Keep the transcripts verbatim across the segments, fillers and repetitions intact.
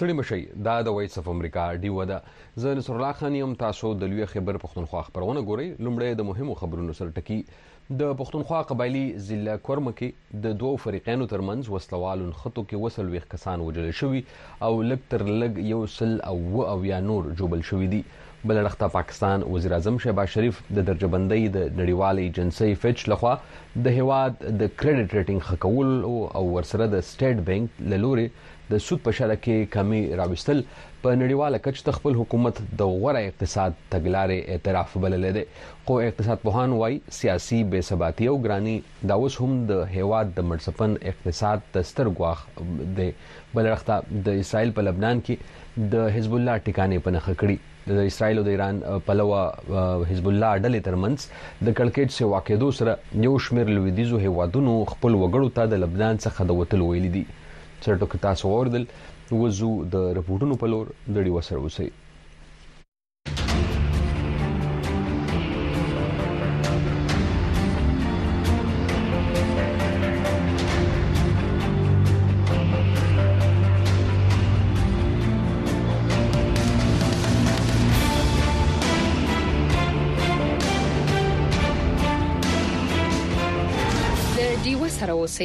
ستړي مشئ دا د وایس اف امریکا ډیو ده. زه نصر الله خان یم. تاسو د لوی خبر پښتونخوا خبرونه ګورئ. لومړی د مهمو خبرونو سره ټکی. د پښتونخوا قبایلی ضلع کورمه کې د دوو فریقینو ترمنځ وسلوالو نښتو کې وسلويخ کسان وژل شوي او لږ تر لږ یو سل او اویا نور جوبل شوي دي. بل اړخته پاکستان وزیر اعظم شهباز شریف د درجه بندۍ د نړیوالې ایجنسۍ فچ لخوا د هیواد د کریډټ ریټینګ ښه کول او ورسره د سټیټ بانک له لورې د سود په شرکه کې کمی راوستل په نړیواله کچه د خپل حکومت د غوره اقتصاد تګلارې اعتراف بللی دی. خو اقتصاد پوهان وایي سیاسي بې ثباتي او ګراني دا اوس هم د هیواد د مړڅپن اقتصاد د ستر ګواښ دی. بل اړخته د اسرائیل په لبنان کې د حزب الله ټکانې په نښه کړي. د اسرائیل او د ایران پلوه حزب الله ډلې ترمنځ د کړکېچ سره واقعېدو سره یو شمېر لویدیځو هیوادونو خپل وګړو ته د لبنان څخه د وتلو ویلي دي. سرټو کې تاسو اوردل وزو د رپورټونو په لور د ډیو سره اوسئ. د ډیو سره اوسئ.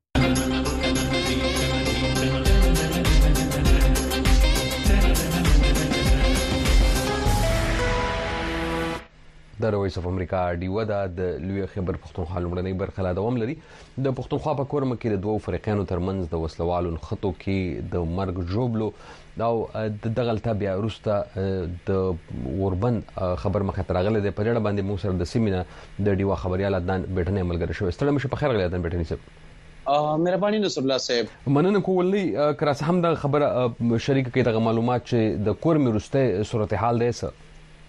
د وایس اف امریکا ډیو ده د لوی خبر پښتونخوا لومړنۍ برخه لا دوام لري. د پښتونخوا په کورمه کې د دوو فریقینو ترمنځ د وسلوالو نښتو کې د مرګ جوړلو او د دغلطه بیا وروسته د اوربند خبر مخه ترغله د پجړه باندې مو سره د سیمینه د ډیو خبريال عدنان بیٹنه ملګری شو. ستړي مشه په خیر غلی عدنان بیٹنی صاحب. مهرباني نصر الله صاحب مننه کولې کراس هم د خبره شریک کې د معلومات چې د کورمه وروسته صورتحال دی څه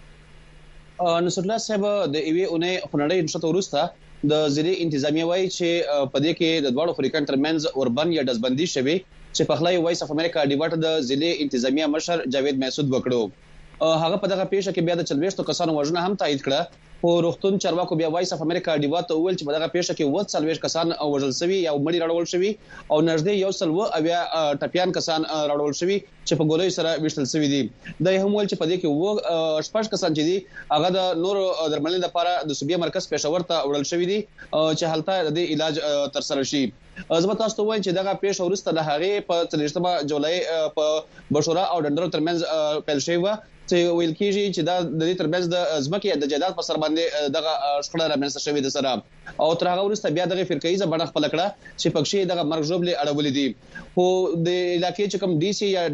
نصر الله صاحب د ایوي اونې خنړې نشته ورسته د ضلع انتظامیه وایي چې په دې کې د دوړو فریقین ترمنځ اوربن یا دزبندي شوی چې په خلای وایس اف امریکا ډیوټ د ضلع انتظامیه مشر جاوید محسود وکړو. هغه په دغه پیښه کې بیا د چلويشتو کسانو وژنه هم تایید کړه. خو روغتون چارواکو بیا وایس اف امریکا ډیوټ ته ویل چې په دغه پیښه کې وڅ چلويش کسان وژل شوي یا مړي راړول شوي او نږدې یو سل و اویا ټپيان کسان راړول شوي چې په ګولۍ سره وشتل شوي دي. د هم ول چې په دې کې و شپږ کسان چې دي هغه د نور درملنې لپاره د صوبې مرکز پېښور ته وړل شوي دي چې هلته د علاج تر سره شي. زما تاسو ته وایم چې دغه پیښه ورسته د هغه په څلورمه جولای په بشورا او ډندرو ترمنځ پیل شوی و چې ویل کېږي چې دا د دې ترمنځ د ځمکې د جیدات په سر باندې دغه شخړه رامنځته شوې ده سره او تر هغه ورسته بیا دغه فرقېزه بڼه خپل کړه چې پکښې دغه مرګ ژوبلې اړولې دي. خو د علاقې چې کوم ډي سي یا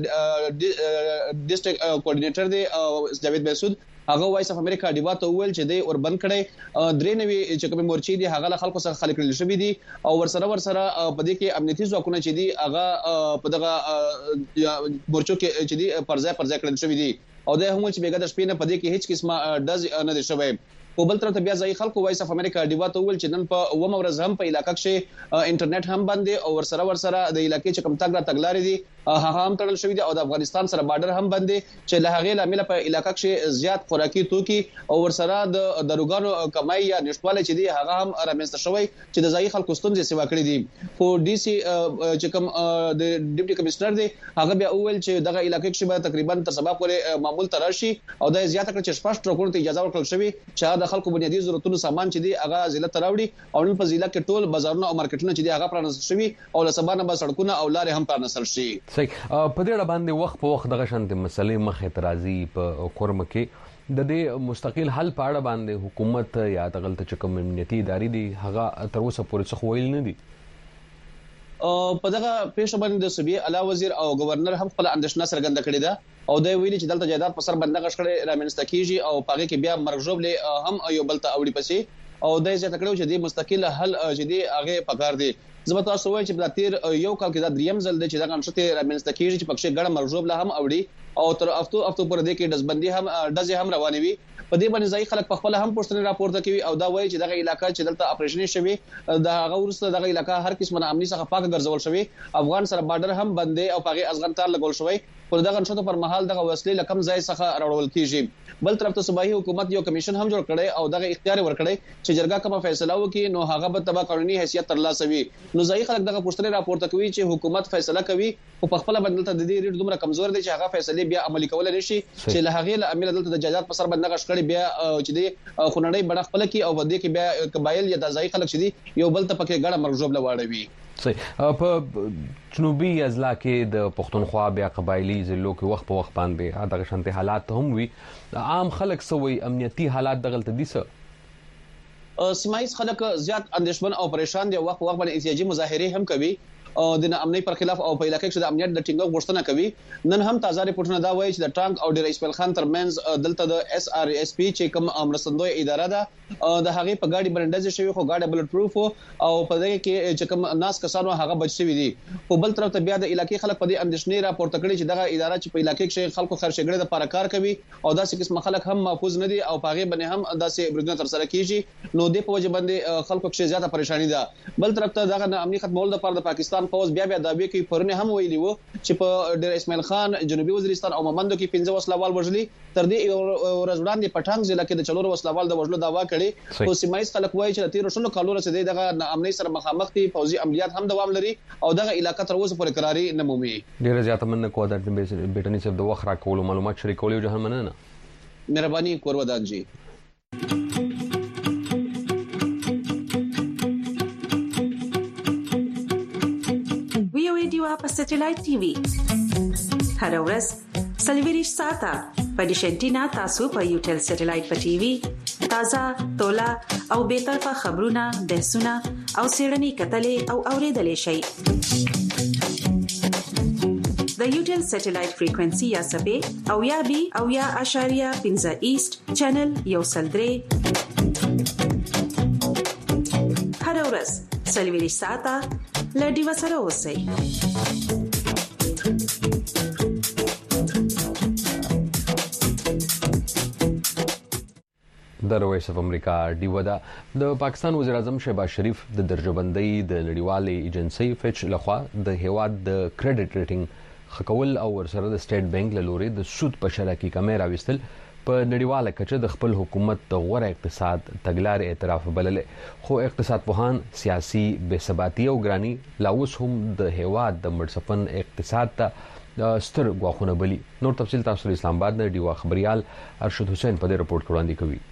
ډیسټریکټ کوارډینیټر دی جاوید محسود هغه وایس اف امریکا ډیوټ ته ویل چې د اوربند کړي درې نوي چې کوم مورچې دي هغه له خلکو سره خلک کړل شوې دي او ورسره ورسره په دې کې امنیتي ځواکونه چې دي هغه په دغه مورچو کې چې دي پرځای پرځای کړل شوې دي او د هم چې بیګه د شپې نه په دې کې هیڅ قسمه ډز نه دي شوی. په بل طرف بیا ځای خلکو وایس اف امریکا ډیوټ ته ویل چې نن په ومه ورځ هم په علاقې کې انټرنیټ هم بند دي او ورسره ورسره د علاقې چې کوم تاګ را تګلارې دي هغه هم تړل شوی دي او د افغانستان سره بارډر هم بند دي چې له هغه لامل په علاقې کې زیات خوراکي توکي او ورسره د دروګانو کمای یا نشټواله چې دي هغه هم رامنځته شوی چې د ځای خلکو ستونزې سیوا کړې دي. خو ډي سي چې کوم د ډیپټي کمشنر دی هغه بیا ویل چې دغه علاقې کې به تقریبا تر سبا پورې معمول تراشي او د زیاته کړ چې شپږ ټرکونو ته اجازه ورکړل شوی چې د خلکو بنیادی ضرورتونو سامان چې دی هغه ضلع تراوړي او نن په ضلع کې ټول بازارونه او مارکیټونه چې دی هغه پرانستل شوی او له سبا نه به سړکونه او لارې هم پرانستل شي. صحیح. په دې اړه باندې وخت په وخت دغه شانتي مسلې مخ اعتراضي په کورمه کې د دې مستقل حل په اړه باندې حکومت یا دغلت چې کوم امنیتي ادارې دي هغه تر اوسه پورې څه ویل نه دي. په دغه پیښه باندې د صوبې اعلی وزیر او گورنر هم خپل اندېښنه څرګنده کړې ده او دا ویلي چې دلته جیدات په سر باندې غشړې رامنځته کیږي او پاره کې بیا مرګ ژوبلې هم یو بل ته اوړي پسې او د زیاته کړو چې د مستقل حل چې دی هغه پکار دی. زما تاسو وایي چې د تیر یو کال کې دا دریم ځل دی چې دا نشته رامنځته کیږي چې پکښې ګړه مرګ ژوبله هم اوړي او تر افتو افتو پر دې کې دزبندي هم دزې هم روانې وي. په دې باندې ځای خلک په خپل هم پوښتنه راپورته کوي او دا وایي چې دغه علاقې چې دلته اپریشن شوی د هغه ورسره دغه علاقې هر قسمه امنیت څخه پاک ګرځول شوی افغان سره بارډر هم بندې او پاغي ازغنتار لګول شوی پر دغه نشته پر مهال دغه وسلې لکم ځای څخه راوړل کیږي. بل طرف ته صوبایي حکومت یو کمیشن هم جوړ کړي او دغه اختیار ورکړي چې جرګه کومه فیصله وکړي نو هغه به تبع قانوني حیثیت ترلاسه وي. نو ځای خلک دغه پوښتنه راپورته کوي چې حکومت فیصله کوي او په خپل بدلته د دې ریټ دومره کمزور دي چې هغه فیصله بیا عملي کول نشي چې له هغه له امیر دلته د ججات په سر باندې غشکړي بیا چې دی خونړی بڑا خپل کی او ودی کې بیا قبایل یا د ځای خلک چې دی یو بل ته پکې ګډه مرجوب لواړوي. صحیح. په جنوبي اضلاع کې د پښتونخوا بیا قبایلی ضلعو کې وخت په وخت باندې دغه شانتي حالات هم وي. عام خلک سوي امنیتي حالات دغلت دي څه سیمایي خلک زیات اندېښمن او پریشان دي. وخت په وخت باندې احتجاجي مظاهره هم کوي او د امنیت پر خلاف او په علاقې کې د امنیت د ټینګو غوښتنه کوي. نن هم تازه ریپورتونه دا وایي چې د ټانک او ډیر اسماعیل خان ترمنځ دلته د اس ار اس پی چې کوم امرسندوی اداره ده د هغه په گاډي برندز شوی خو گاډي بلټ پروف او په دغه کې چې کوم ناس کسانو هغه بچ شوی دي. په بل طرف ته بیا د علاقې خلک په دې اندېښنې راپورته کړي چې دغه اداره چې په علاقې کې خلکو خرچګړې د لپاره کار کوي او داسې قسم خلک هم محفوظ نه دي او پاغه باندې هم داسې برګونه تر سره کیږي. نو د په وجه باندې خلکو کې زیاته پریشانی ده. بل طرف ته دغه امنیت ختمول لپاره د پاکستان فوج بیا بیا د کې پرونه هم ویلي وو چې په ډیر اسماعیل خان جنوبي وزیرستان او ممندو کې پنځه وسلوال وژلي. تر دې ورځ وړاندې پټانګ ضلع کې د چلور وسلوال د وژلو داوا کړي. خو سیمایي خلک وایي چې تیر شلو کالو رسیدي دغه امنیت سره مخامخ دي. فوزي عملیات هم دوام لري او دغه علاقې تر اوسه پورې قراري نه مومي. ډیر زیات مننه کوم د بیٹنی صاحب د وخت راکولو معلومات شریکولو جهان مننه. مهرباني کورودان جی. په سټلایټ ټي وي هر ورځ سلویریش ساته په ډیشنټینا تاسو په یوټل سټلایټ په ټي وي تازه تولا او به طرفه خبرونه بحثونه او سیړنی کتلې او اوریدلې شي. د یوټل سټلایټ فریکوئنسي یا سبې او یا بي او یا اشاریه پنځه ایست چینل یو سلدري هر ورځ سلویریش ساته لډي وسره اوسئ. د رویس اف امریکا ډیو دا د پاکستان وزیر اعظم شهباز شریف د درجهبندۍ د نړیوالې ایجنسی فچ لخوا د هیواد د کریډټ ریټینګ خکول او ورسره د سټیټ بانک له لوري د سود په شرکه کې کمی راوستل په نړیواله کچه د خپل حکومت د غوره اقتصاد تګلارې اعتراف بللې. خو اقتصاد پوهان سیاسي بې ثباتي او ګرانی لاوس هم د هیواد د مړسفن اقتصاد ته ستر غواخونه بلی. نور تفصیل تاسو اسلام آباد د ډیوا خبريال ارشد حسین په دې رپورت وړاندې کوي.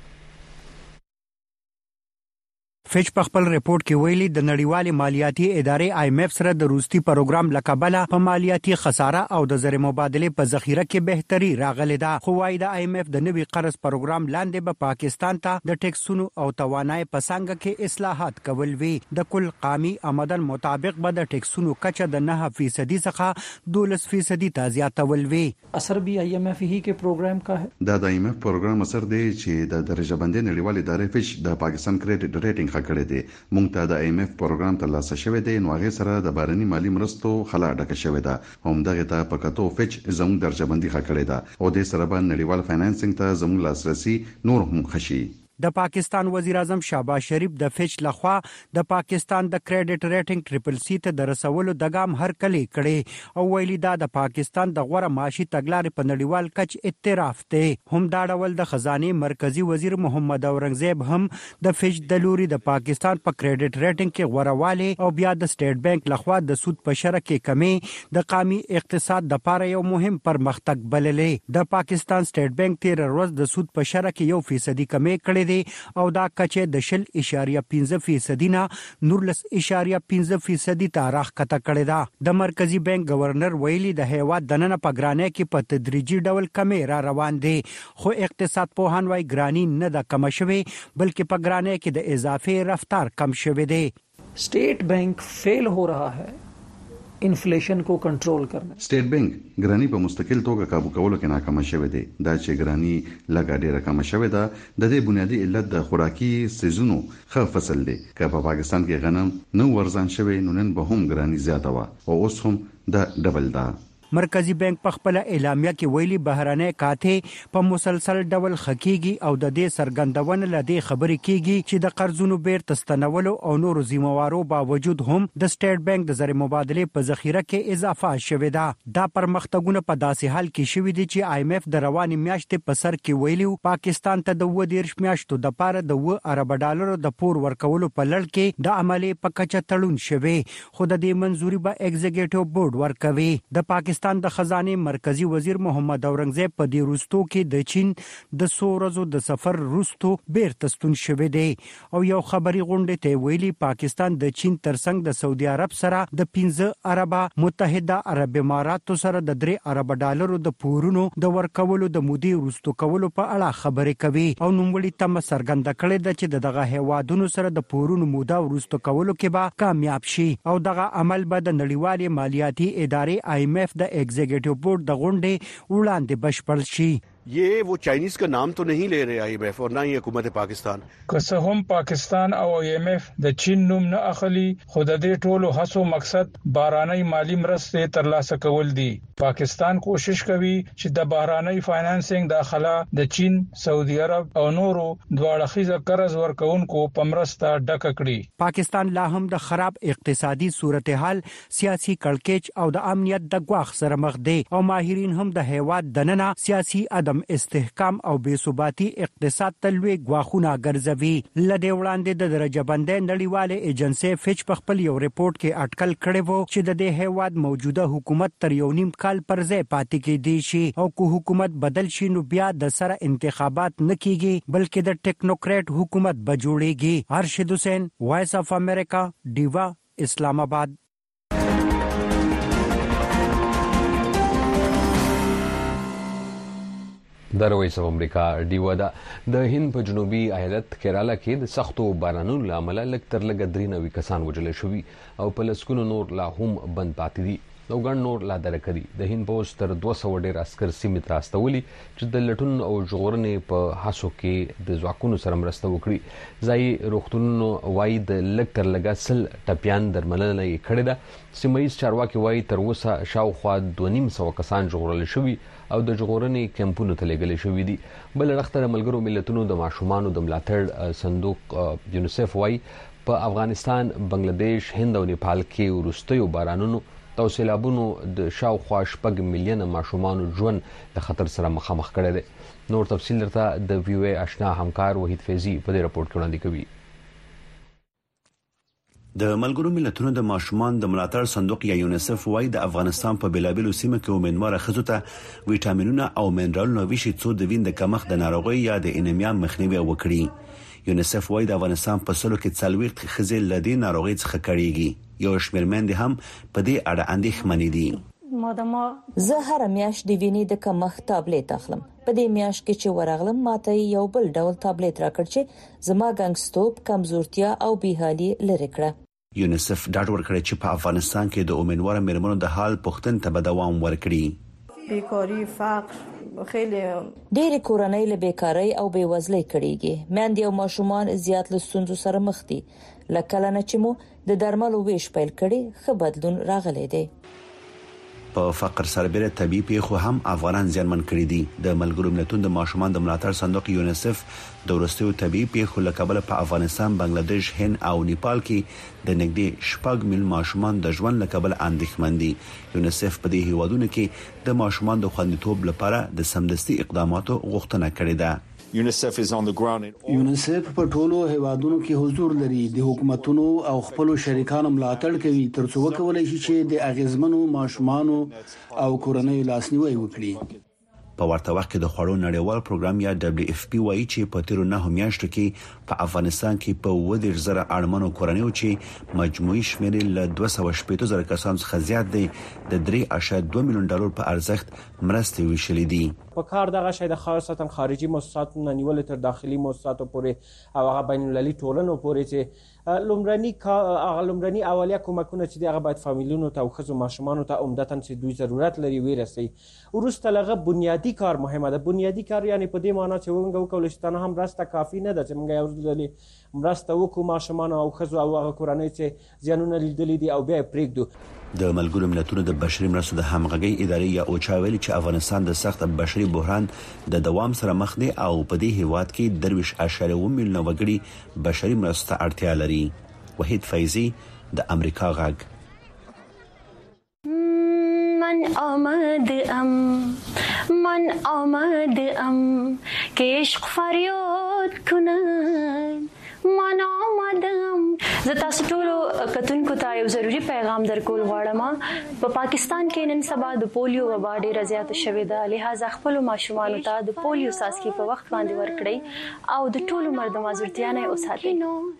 فچ په خپل ریپورت کې ویلي د نړیوالې مالیاتي ادارې آی ایم ایف سره د روسي پروګرام لکبله په مالیاتي خساره او د زر مبادله په ذخیره کې بهتري راغلي ده. خو وايي د آی ایم ایف د نوي قرض پروګرام لاندې به پاکستان ته د ټیکسونو او توانای په څنګه کې اصلاحات کول وي. د کل قامي آمدن مطابق به د ټیکسونو کچه د نه فیصد څخه دولس فیصد ته زیاتول وي. اثر به آی ایم ایف هی کې پروګرام کا ہے. دا د آی ایم ایف پروګرام اثر دی چې د درجه بندۍ نړیوالې ادارې فچ د پاکستان کریډټ ریټینګ کړی دی. مونږ ته د آی ایم ایف پروګرام ترلاسه شوی دی. نو هغه سره د بارني مالی مرستو خلا ډکه شوی ده. هم دغه ته په کتو فچ زموږ درجه بندي ښه کړی ده او د سره باندې نړیوال فاینانسینګ ته زموږ لاسرسي نور هم خشي. د پاکستان وزیر اعظم شهباز شریف د فچ لخوا د پاکستان د کریډټ ریټینګ ټریپل سی ته د رسولو د ګام هرکلی کړي او ویلي دا د پاکستان د غوړه معاشي تګلارې په نړیوال کچ اعتراف دی. هم دا ډول د خزانه مرکزی وزیر محمد اورنګزیب هم د فچ د لوري د پاکستان په کریډټ ریټینګ کې غوړواله او بیا د سټیټ بانک لخوا د سود په شرکه کمی د قومي اقتصاد د لپاره یو مهم پرمختګ بللې. د پاکستان سټیټ بانک تیر ورځ د سود په شرکه یو فیصدي کمی کړی او دا کچه د شل اشاریه پنځه فیصدي نه نورلس اشاریه پنځه فیصدي ته راښکته کړې ده. د مرکزی بانک گورنر ویلي د هیواد دننه په ګرانۍ کې په تدریجي ډول کمی را روان دي. خو اقتصاد پوهان وايي ګرانی نه د کم شوي بلکې په ګرانۍ کې د اضافي رفتار کم شوی دی. State bank fail हो रहा है انفلیشن کو کنټرول کرنا. سټیټ بانک ګرانی په مستقل توګه काबू کولو کې ناکام شوی دی. دا چې ګرانی لګا ډیره کم شوی ده د دې بنیادی علت د خوراکي سيزونو ښه فصل دی. که په پاکستان کې غنم نو ورزان شوی نو نن به هم ګرانی زیاته و او اوس هم د ډبل ده. مرکزی بانک په خپل اعلامیه کې ویلي بهرنۍ کاته په مسلسل ډول خکېږي او د دې سرګندونه لدې خبرې کیږي چې د قرضونو بیرته ستنولو او نورو ذمہوارو باوجود هم د سټیټ بانک د زر مبادله په ذخیره کې اضافه شوې ده. دا پرمختګونه په داسې حال کې شوې دي چې آی ایم ایف د رواني میاشتې په سر کې ویلي پاکستان ته د اووه دېرش میاشتو د پاره د اووه ارب ډالرو د پور ورکولو په لړ کې د عملي په کچه تړون شوی خو د دې منځوري به ایگزیکټیو بورډ ورکوي. د پاکستان د خزانه مرکزی وزیر محمد اورنګزیب په دې روستو کې د چین د څو ورځو د سفر روستو بیرته ستون شوی دی او یو خبري غونډه ته ویلي پاکستان د چین ترڅنګ د سعودي عرب سره د پنځه اربه متحده عرب اماراتو سره د درې ارب ډالرو د پورونو د ورکولو د مودې وروستو کولو په اړه خبرې کوي او نوموړي تم څرګنده کړې ده چې دغه هیوادونو سره د پورونو موده وروستو کولو کې به کامیاب شي او دغه عمل به د نړیوالې مالیاتي ادارې آی ایم ایف د ایگزیکټیو بورډ د غونډې وړاندې بشپړ شي. ये वो चाइनीज का नाम तो नहीं ले रहे आई एम एफ और ना ही हुकूमत पाकिस्तान. که هم پاکستان او آی ایم ایف د چین نوم نه اخلي خو د دې ټولو هڅو مقصد بهراني مالی مرستې ترلاسه کول دي. پاکستان کوشش کوي چې د بهراني فاینانسینګ داخله د چین، سعودي عرب او نورو دواړه قرض ورکوونکو په مرسته ډک کړي. پاکستان لا هم د خراب اقتصادي صورتحال، سیاسي کړکېچ او د امنیت د ګواښ سره مخ دي او ماهرین هم د هیواد دننه سیاسي عدم استحکام او بے ثباتی اقتصاد تلوي غواخونه ګرځوي. لدې وړاندې د درجه بندۍ نړیواله ایجنسی فچ په خپل یو ریپورت کې اټکل کړی وو چې د دې هیواد موجوده حکومت تر یو نیم کال پر ځای پاتې کېدی شي او کو حکومت بدل شي نو بیا د سره انتخابات نه کیږي بلکې د ټیکنوکریټ حکومت به جوړیږي. ارشد حسین، وایس اف امریکا، ډیوا، اسلام آباد. د وایس اف امریکا ډیوا دا د هند په جنوبي ایالت کیرالا کې د سختو بارانونو لامل لږ تر لږه درې نوي کسان وژل شوي او په لسګونو نور لا هم بند پاتې دي او ګڼ نور لا درکه دي. د هند پولیس تر دوه سوه ډیر عسکر سیمې ته استولي چې د لټون او ژغورنې په هڅو کې د ځواکونو سره مرسته وکړي. ځایي روغتونونو وایي د لږ تر لږه سل ټپیان درملنه یې کړې ده. سیمه ییز چارواکي وایي تر اوسه شاوخوا دوه نیم سوه کسان ژغورل شوي او د ژغورنې کیمپونو ته لېږل شوي دي. بل اړخ د ملګرو ملتونو د ماشومانو د ملاتړ صندوق یونیسف وایي په افغانستان، بنگلاديش، هند او نیپال کې وروستیو بارانونو او سیلابونو د شاوخوا شپږ میلیونه ماشومانو ژوند د خطر سره مخامخ کړی دی. نور تفصیل درته د وی او ای آشنا همکار وحید فیضی په دې راپورټ کې وړاندې کوي. د ملګرو ملتونو د ماشومان د ملاتړ صندوق یا یونیسف وايي د افغانستان په بلابلو سیمو کې امیدوار خزو ته ویټامینونه او منرالونه ویشي څو د وین د کمښت د ناروغي یا د انیمیا مخنیوي وکړي. یونیسف وايي د افغانستان په سلو کې څلويخت خزې لدی ناروغي څخه کړيږي. یو شمېر مند هم په دې اړه اندېښمنې دي. زه هر میاشت د وینې د کمښت ټابلیټ اخلم. په دې میاشت کې چې ورغلم ماته یو بل ډول ټابلیټ راکړ چې زما ګنګستوب، کمزورتیا او بیحالي لري کړه. یونیسف ډاډ ورکړی چې په افغانستان کې د امیدوار مېرمنو د حال پوښتنه ته دوام ورکړي. بیکاری، فقر، خیلی ډېر کورنۍ له بیکاری او بیوزلۍ کړيږي. مېندې او ماشومان زیات له ستونزو سره مخ دي. لکه لنه چې مو د درملو ویش پیل کړي ښه بدلون راغلی دی. په فقر سربېره طبي پیښو هم افغانان ځانمن کړي دي. د ملګرو ملتونو د ماشومان د ملاتړ صندوق یونیسف د ورستیو طبي پیښو لکبل په افغانستان، بنگلاديش، هند او نیپال کې د نږدې شپږ میلیون ماشومان د ژوند لکبل اندېښمن دي. یونیسف په دې هیوادونو کې د ماشومان د خوندیتوب لپاره د سمدستي اقداماتو غوښتنه کړې ده. یونیسف په ټولو هیوادونو کې حضور لري، د حکومتونو او خپل شریکانو ملاتړ کوي ترڅو وکولای شي چې د اغیزمنو ماشومانو او کورنۍ لاسنیوي وکړي. په ورته وخت کې د خوړو نړیوال پروګرام یا دبليو اف پی وايي چې په تیرو نه میاشتو کې په افغانستان کې په اووه دېرش زره اړمنو کورنیو چې مجموعي شمېر له دوه سوه شپږ زره کسانو څخه زیات دی د درې اعشاریه دوه میلیون ډالر په ارزښت مرستې ویشلې دي. په کار دغه شی د خاصتا خارجي مؤسساتو نه نیول تر داخلي مؤسساتو پورې او هغه بین المللي ټولنو پورې چې لومړني هغه لومړني اولیه کومکونه چې هغه باید فامیلونو ته او خزو ماشومانو ته عمدتاً چې دوی ضرورت لري ورسي. ورسته لغه بنیادی بنیادی کار مهمه ده. بنیادي کار یعنی په دې معنی چې موږ وکولای شو ته هم مرسته کافي نه ده چې موږ یو ځل مرسته وکړو ماشومان او ښځو او هغه کورنۍ چې زیانونه لیدلي دي او بیا پرېږدو. د ملګرو ملتونو د بشري مرستو د همغږي ادارې یا اوچا ویلي چې افغانستان د سخت بشري بحران د دوام سره مخ دی او په دې هیواد کې درویش اشاره و میلیونه وګړي بشري مرسته اړتیا لري. وحید فیضی د امریکا غږ. من آمد ام من آمد ام که عشق فریاد کنن من آمدم. زه تاسو ټولو کتونکو ته یو ضروری پیغام درکول غواړم. په پاکستان کې نن سبا د پولیو وبا ډېره زیاته شوې ده، لہذا خپل ماشومانو ته د پولیو څاڅکي په وخت باندې ورکړئ او د ټولو مرد معذورتیا نه وساتئ.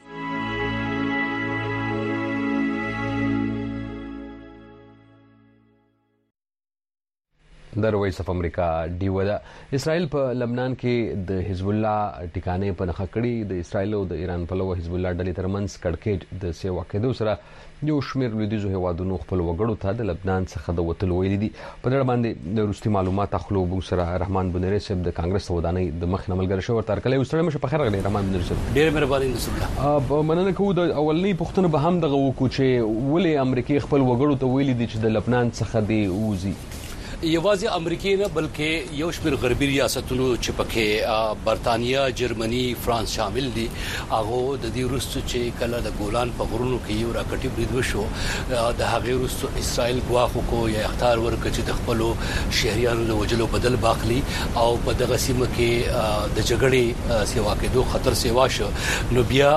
د وایس اف امریکا ډیو ده اسرائیل په لبنان کې د حزب الله ټکانې په نخښه کړي. د اسرائیل او د ایران په لور حزب الله ډلې ترمنځ کړکېټ د سیوا کېدو سره یو شمېر لویدیځو هیوادونو خپل وګړو ته د لبنان څخه د وتلو ویلي دي. په دې باندې د روسي معلومات اخلو بو سره رحمان بنيري صاحب د کانګرس ودانۍ د مخ نملګر شو ورته کله وستړم شه په خیر غلي رحمان بنيري صاحب ډېر مهرباني نسبه اب مننه کوو. د اولنی پښتنه به هم دغه وکړو چې ولې امریکای خپل وګړو ته ویلي دي چې د لبنان څخه دی اوزي. یوازې امریکای نه بلکې یو شمېر غربي ریاستونو چې پکې برتانیا، جرمني، فرانس شامل دي، هغه د دې وروسته چې کله د ګولان په غرونو کې یو راکټي برید وشو د هغه وروسته اسرائیل ګواښ وکړ یا اختار ورکړ چې د خپل شهريانو د وجلو بدل باخلي او په دغه سیمه کې د جګړې سیوا کېدو خطر سیوا شو. نو بیا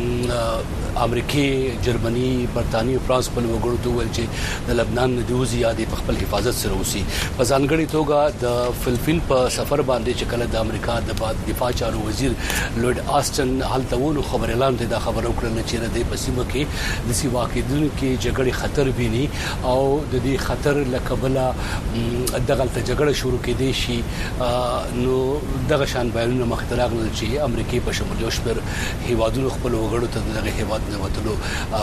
امریکای، جرمني، برتانیا، فرانس په وګړو ته ول چې د لبنان د دوزي یادې په خپل حفاظت سره وسی. په ځانګړي توګه د فلپین په سفر باندې چې کله د امریکا د دفاع چارو وزیر لورد آسټن هلته ونه خبر اعلان ته دا خبر وکړل چې د پسیمه کې د سیوا کېدونکو جګړې خطر ویني او د دې خطر لکبله دغه جګړه شروع کېدې شي. نو دغه شان بیانونه مختراغ نه چې امریکای په شمول یو شمېر هیوادونو خپل وګړو ته دغه هیواد نه وتلو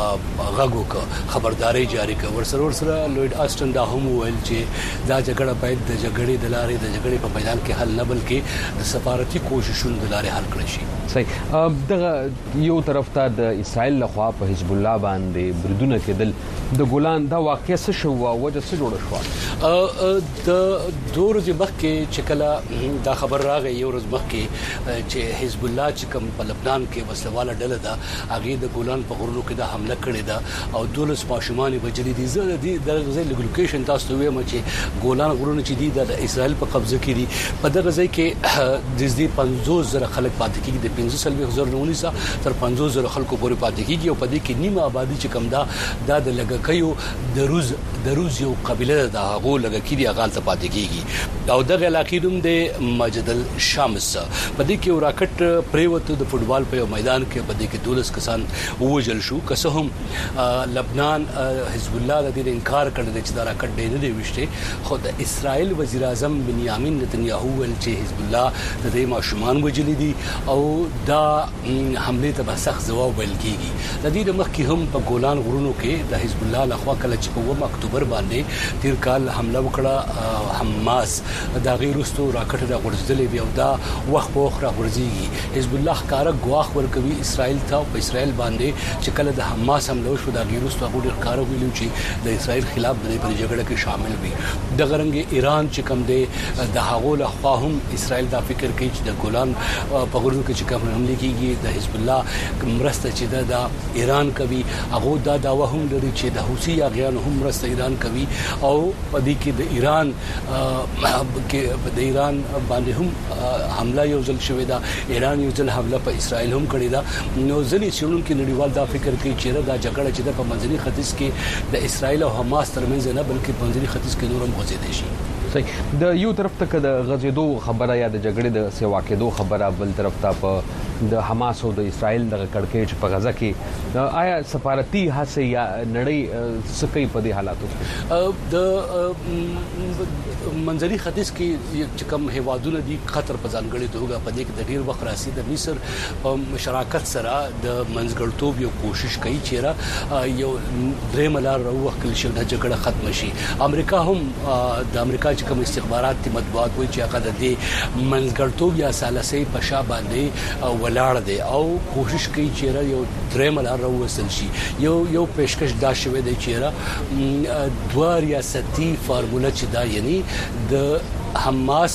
غږ وکړ، خبرداري جاری کړ. ورسره ورسره لورد آسټن دا هم ویل چې دا جګړه باید د جګړې د لارې د جګړې په میدان کې حل نه بلکې د سفارتي کوششونو د لارې حل کړی شي. صحیح. دغه یو طرف ته د اسرائیل لخوا په حزب الله باندې بریدونه کېدل، د ګولان دا واقع څه شو او وجه څه جوړه شو؟ د دوه ورځې مخکې چې کله دا خبر راغی، یو ورځ مخکې چې حزب الله چې کوم په لبنان کې وسلواله ډله ده هغه د ګولان په غرونو کې د حمله کړې ده او دولس ماشومان بچلي دي. زه د دغه لوکیشن تاسو ته وایم چې ګولان غرونه چې دي د اسرائیل په قبضه کې دي. په دغه ځای کې د دې پنځوس زره خلک پاتې کیږي، د پنځه سلوي زره نونیسه تر پنځوس زره خلکو پورې پاتې کیږي او په دې کې نیمه آبادی چې کم ده دا د لګکیو د روز د روز یو قبيله ده هغه لګکی دي هغه ته پاتې کیږي او دغه علاقې دوم د مسجد الشمس په دې کې راکټ پریوت د فوټبال په میدان کې په دې کې دولس کسان ووجل شو. که څه هم لبنان حزب الله د دې انکار کړی چې دا راکټ نه دی وشته، خو د اسرائیل وزیر اعظم بنیامین نتنیاهو ول چې حزب الله د دې ماشومان وجلی دي او دا حمله ته به سخت جواب ویل کیږي. د دې مخکې هم په ګولان غرونو کې د حزب الله لخوا کله چې په اووه اکتوبر باندې تیر کال حمله وکړه حماس دا غیر واستو راکټ را غورځېدلې دی او دا وخت په وخت را غورځيږي. حزب الله کار غواخ ورکوي اسرائیل ته په اسرائیل باندې چې کله د حماس حمله وشو دا غیر واستو هغه ډیر کار ویلو چې د اسرائیل خلاف د دې جګړه کې شامل وي. د غرنګ ایران چې کوم دی د هغو له خوا هم اسرائیل دا فکر کوي چې د ګولان په غرونو کې چې کوم حمله کیږي د حزب الله مرسته چې د ایران کوي هغه دا داوا هم لري چې د حوثي اغیان هم مرسته ایران کوي او په دې کې د ایران کې د ایران باندې هم حمله یو ځل شوې ده، ایران یو ځل حمله په اسرائیل هم کړې ده. نو ځلې شنو کې نړیوال دا فکر کوي چې دا جګړه چې د په منځني ختیځ کې د اسرائیل او حماس ترمنځ نه بلکې په منځني ختیځ کې نورم غځېدې شي. صحیح. د یو طرف ته د غزیدو خبره یا د جګړې د سیوا کېدو خبره، بل طرف ته په د حماس او د اسرائیل د کړکېچ په غزا کې آیا سفارتي هڅې یا نړۍ سکه په دې حالاتو د منځري ختیځ کې چې کوم هیوادونه دي خطر په ځانګړي توګه په دې کې د ډیر وخت راسي د مصر په شراکت سره د منځګړتوب یو کوشش کوي چې یو درې ملار وروخل شي د جګړه ختم شي. امریکا هم د امریکا چې کوم استخبارات دي مطبوعات وایي چې هغه د دې منځګړتوب یا سالسي په شا باندې ولاړ دي او کوشش کوي چې یو درېم لار راوصل شي یو یو پیشکش دا شوی دی چې دوه ریاستي فارموله چې دا یعنی د حماس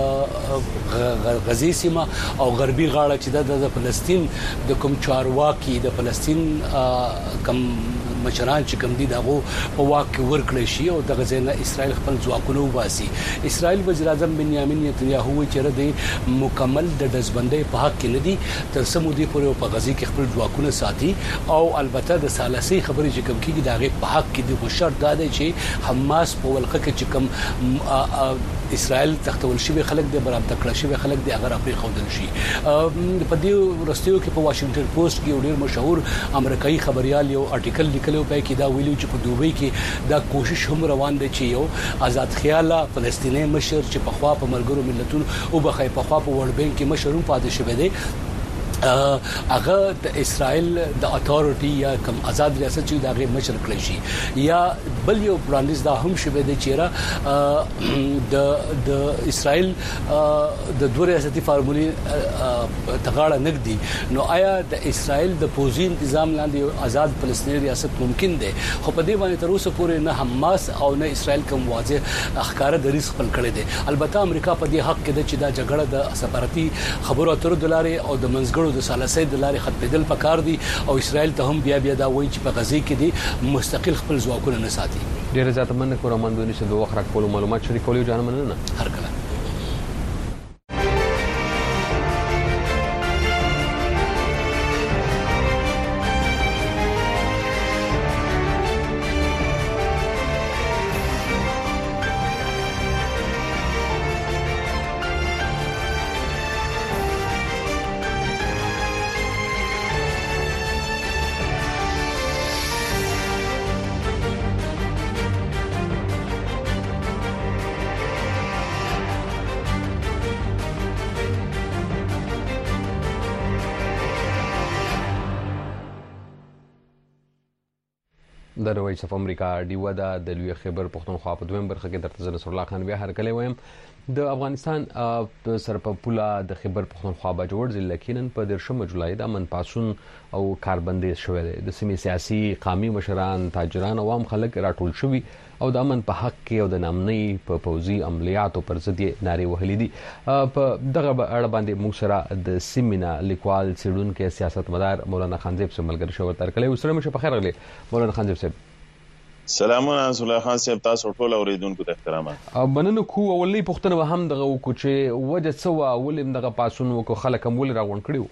غزي سیمه او غربي غاړه چې د فلسطین د کوم چارواکي د فلسطین کم مشران چې کوم دي دغه په واقع ورکړی شي او د غزنه اسرائیل خپل ځواکونه وباسي. اسرائیل وزیر اعظم بنیامین نتنیاهو چې د مکمل د دزبندۍ په حق کې نه دي تر څو دی پورې په غزي کې خپل ځواکونه ساتي او البته د سالسي خبرې چې کوم کېږي دغه په حق کې د شرط دا دی چې حماس په ولقه کې چې کوم اسرائیل تختول شوی خلک د برابر تکړه شوی خلک د هغه افریقا خودل شي. په دې ورستیو کې په واشنگټن پوسټ کې ډېر مشهور امریکایي خبريال یو آرټیکل لیکلو په کې دا ویلو چې په دوبۍ کې دا کوشش هم روان دي چې یو آزاد خیاله فلسطیني مشر چې په خوا په ملګرو ملتونو او بخای په خوا په ورلد بانک کې مشروم پاتې شوی دی هغه د اسرائیل د اتھارټي یا کوم آزاد ریاست چې دغه مشر کړی شي یا بل یو وړاندیز دا هم شوی دی چې را د د اسرائیل د دوه ریاستي فارمولې تغاړه نګدي نو آیا د اسرائیل د پوزي تنظیم لاندې آزاد فلسطیني ریاست ممکن دی خو په دې باندې تر اوسه پورې نه حماس او نه اسرائیل کوم واضح اخکار د ریس خپل کړی دی. البته امریکا په دې حق کې د چې دا جګړه د سفارتي خبرو اترو دلارې او د منځګړو د سالسي د لارې خط بدل پکار دي او اسرائیل ته هم بیا بیا دا وایي چې په غزي کې دي مستقل خپل ځواکونه نه ساتي. ډیر زیات مننه کوم مندونی چې دوه وخت راکول معلومات شریکول جان مننه هر کله. د روایت اف امریکا ډیوه دا د لوی خیبر پښتونخوا په دویم برخه کې درته نصر الله خان بیا هر کله وایم د افغانستان سر په پولا د خیبر پښتونخوا باجوړ ضلع کینن په درشم جولای د امن پاسون او کاربندې شوې ده د سیمې سیاسي قومي مشران تاجران عوام خلک راټول شوي او د امن په حق کې او د نامنۍ په پوزي عملیاتو پر ضد ناري وهلې دي. په دغه اړه باندې موږ سره د سیمینا لیکوال سیډونکو سیاستمدار مولانا خانزیب سره ملګری شو تر کله وسره مشه په خیر غلي مولانا خانزیب صاحب. سلامونه رسول الله خان صاحب تاسو ټول اوریدونکو ته احترامات. بننه کو اولي پښتنه هم دغه کو چې وجه سوا ولیم دغه پاسون وکړو خلک هم ول راغون کړیو.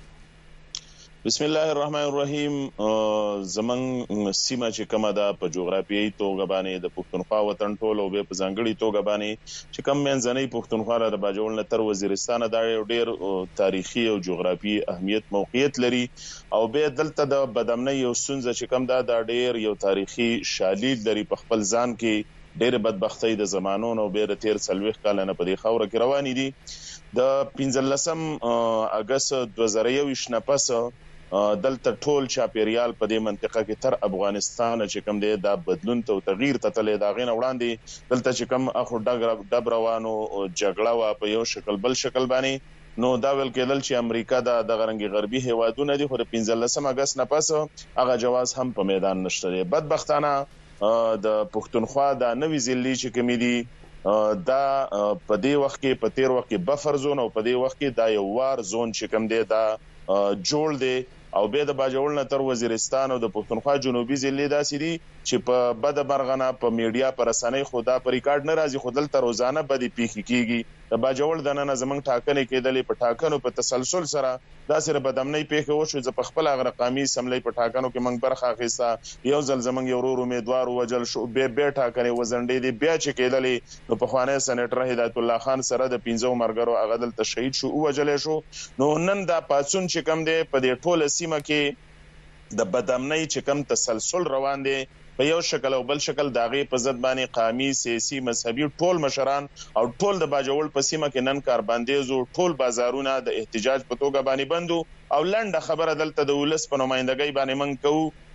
بسم الله الرحمن الرحیم. زمن سیمه چې کومه ده په جغرافیایي توګه باندې د پښتونخوا وطن ټول او به په ځانګړي توګه باندې چې کوم منځنۍ پښتونخوا د باجوړ نه تر وزیرستان دا ډېر تاریخي او جغرافي اهمیت موقعیت لري او به دلته د بدامنۍ او سنځ چې کوم ده دا ډېر یو تاریخي شالید لري په خپل ځان کې ډېر بدبختۍ د زمانونو او به تیر سلويخ کال نه په دې خوره کې روانې دي. د پنځلسم اگست دوه زره یو نه پس دلته ټول چاپیریال په دې منطقه کې تر افغانستان چې کوم دی دا بدلون ته تغییر ته تللی دا غین وړاندې دلته چې کوم اخو ډب روانو جګړه وا په یو شکل بل شکل باندې نو دا ول کېدل چې امریکا دا د غرنګي غربي هیوادونه دي خو د پنځلسم اگست نه پس هغه جواز هم په میدان نشته دی. بدبختانه د پښتونخوا د نوې ضلع چې کوم دي دا په دې وخت کې په تیر وخت کې بفر زون او په دې وخت کې دا یو وار زون چې کوم دی دا جوړ دی او به د باجوړ نه تر وزیرستان او د پښتونخوا جنوبي ضلع داسې دي چې په بد برغنه په میډیا پر رسنۍ خدا پر ریکارډ نه راځي خودل تر روزانه بدی پیخي کیږي. د باجوړ د نن زمنګ ټاکنې کېدلې په ټاکنو په تسلسل سره دا سره بدامنۍ پیخي وشو ز په خپل غره قامي سملې په ټاکنو کې منګ برخه اخیسته یو ځل زمنګ یو ورو امیدوار وجل شو به به ټاکنې وزنډې دي بیا چې کېدلې نو په خوانه سېنیټر هدایت الله خان سره د پنځو مرګرو اغدل ته شهید شو او وجلې شو. نو نن دا پاتون چې کم دی په دې ټوله سیمه کې د بدامنۍ چې کم تسلسل روان دی په یو شکل او بل شکل داغه په ضد باندې قومي سیاسي مذهبي ټول مشران او ټول د باجوړ په سیمه کې نن کار باندې ټول بازارونه د احتجاج په توګه باندې بندو او لنډه خبره دلته د ولس په نمائندګۍ باندې من کوو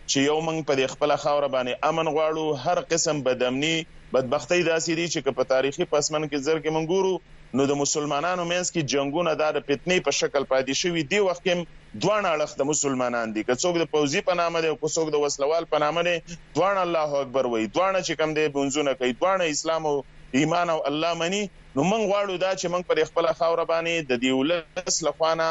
چې یو موږ په خپل خاور باندې امن غواړو. هر قسم بدامني بدبختی داسې دي چې په تاریخي پسمن کې زر کې منګورو نو د مسلمانانو مینس کې جنگونه د فتنې په شکل پاتې شوی دی. وخت کې دوه اړخ د مسلمانان دي، که څوک د پوزي په نامه دی او که څوک د وسلوال په نامه دی، دوه الله اکبر وایي، دوه چې کم دی بنځونه کوي، دوه اسلام او ایمان او الله مني. نو موږ غواړو دا چې موږ په خپل خاور باندې د دې ولس لخوانه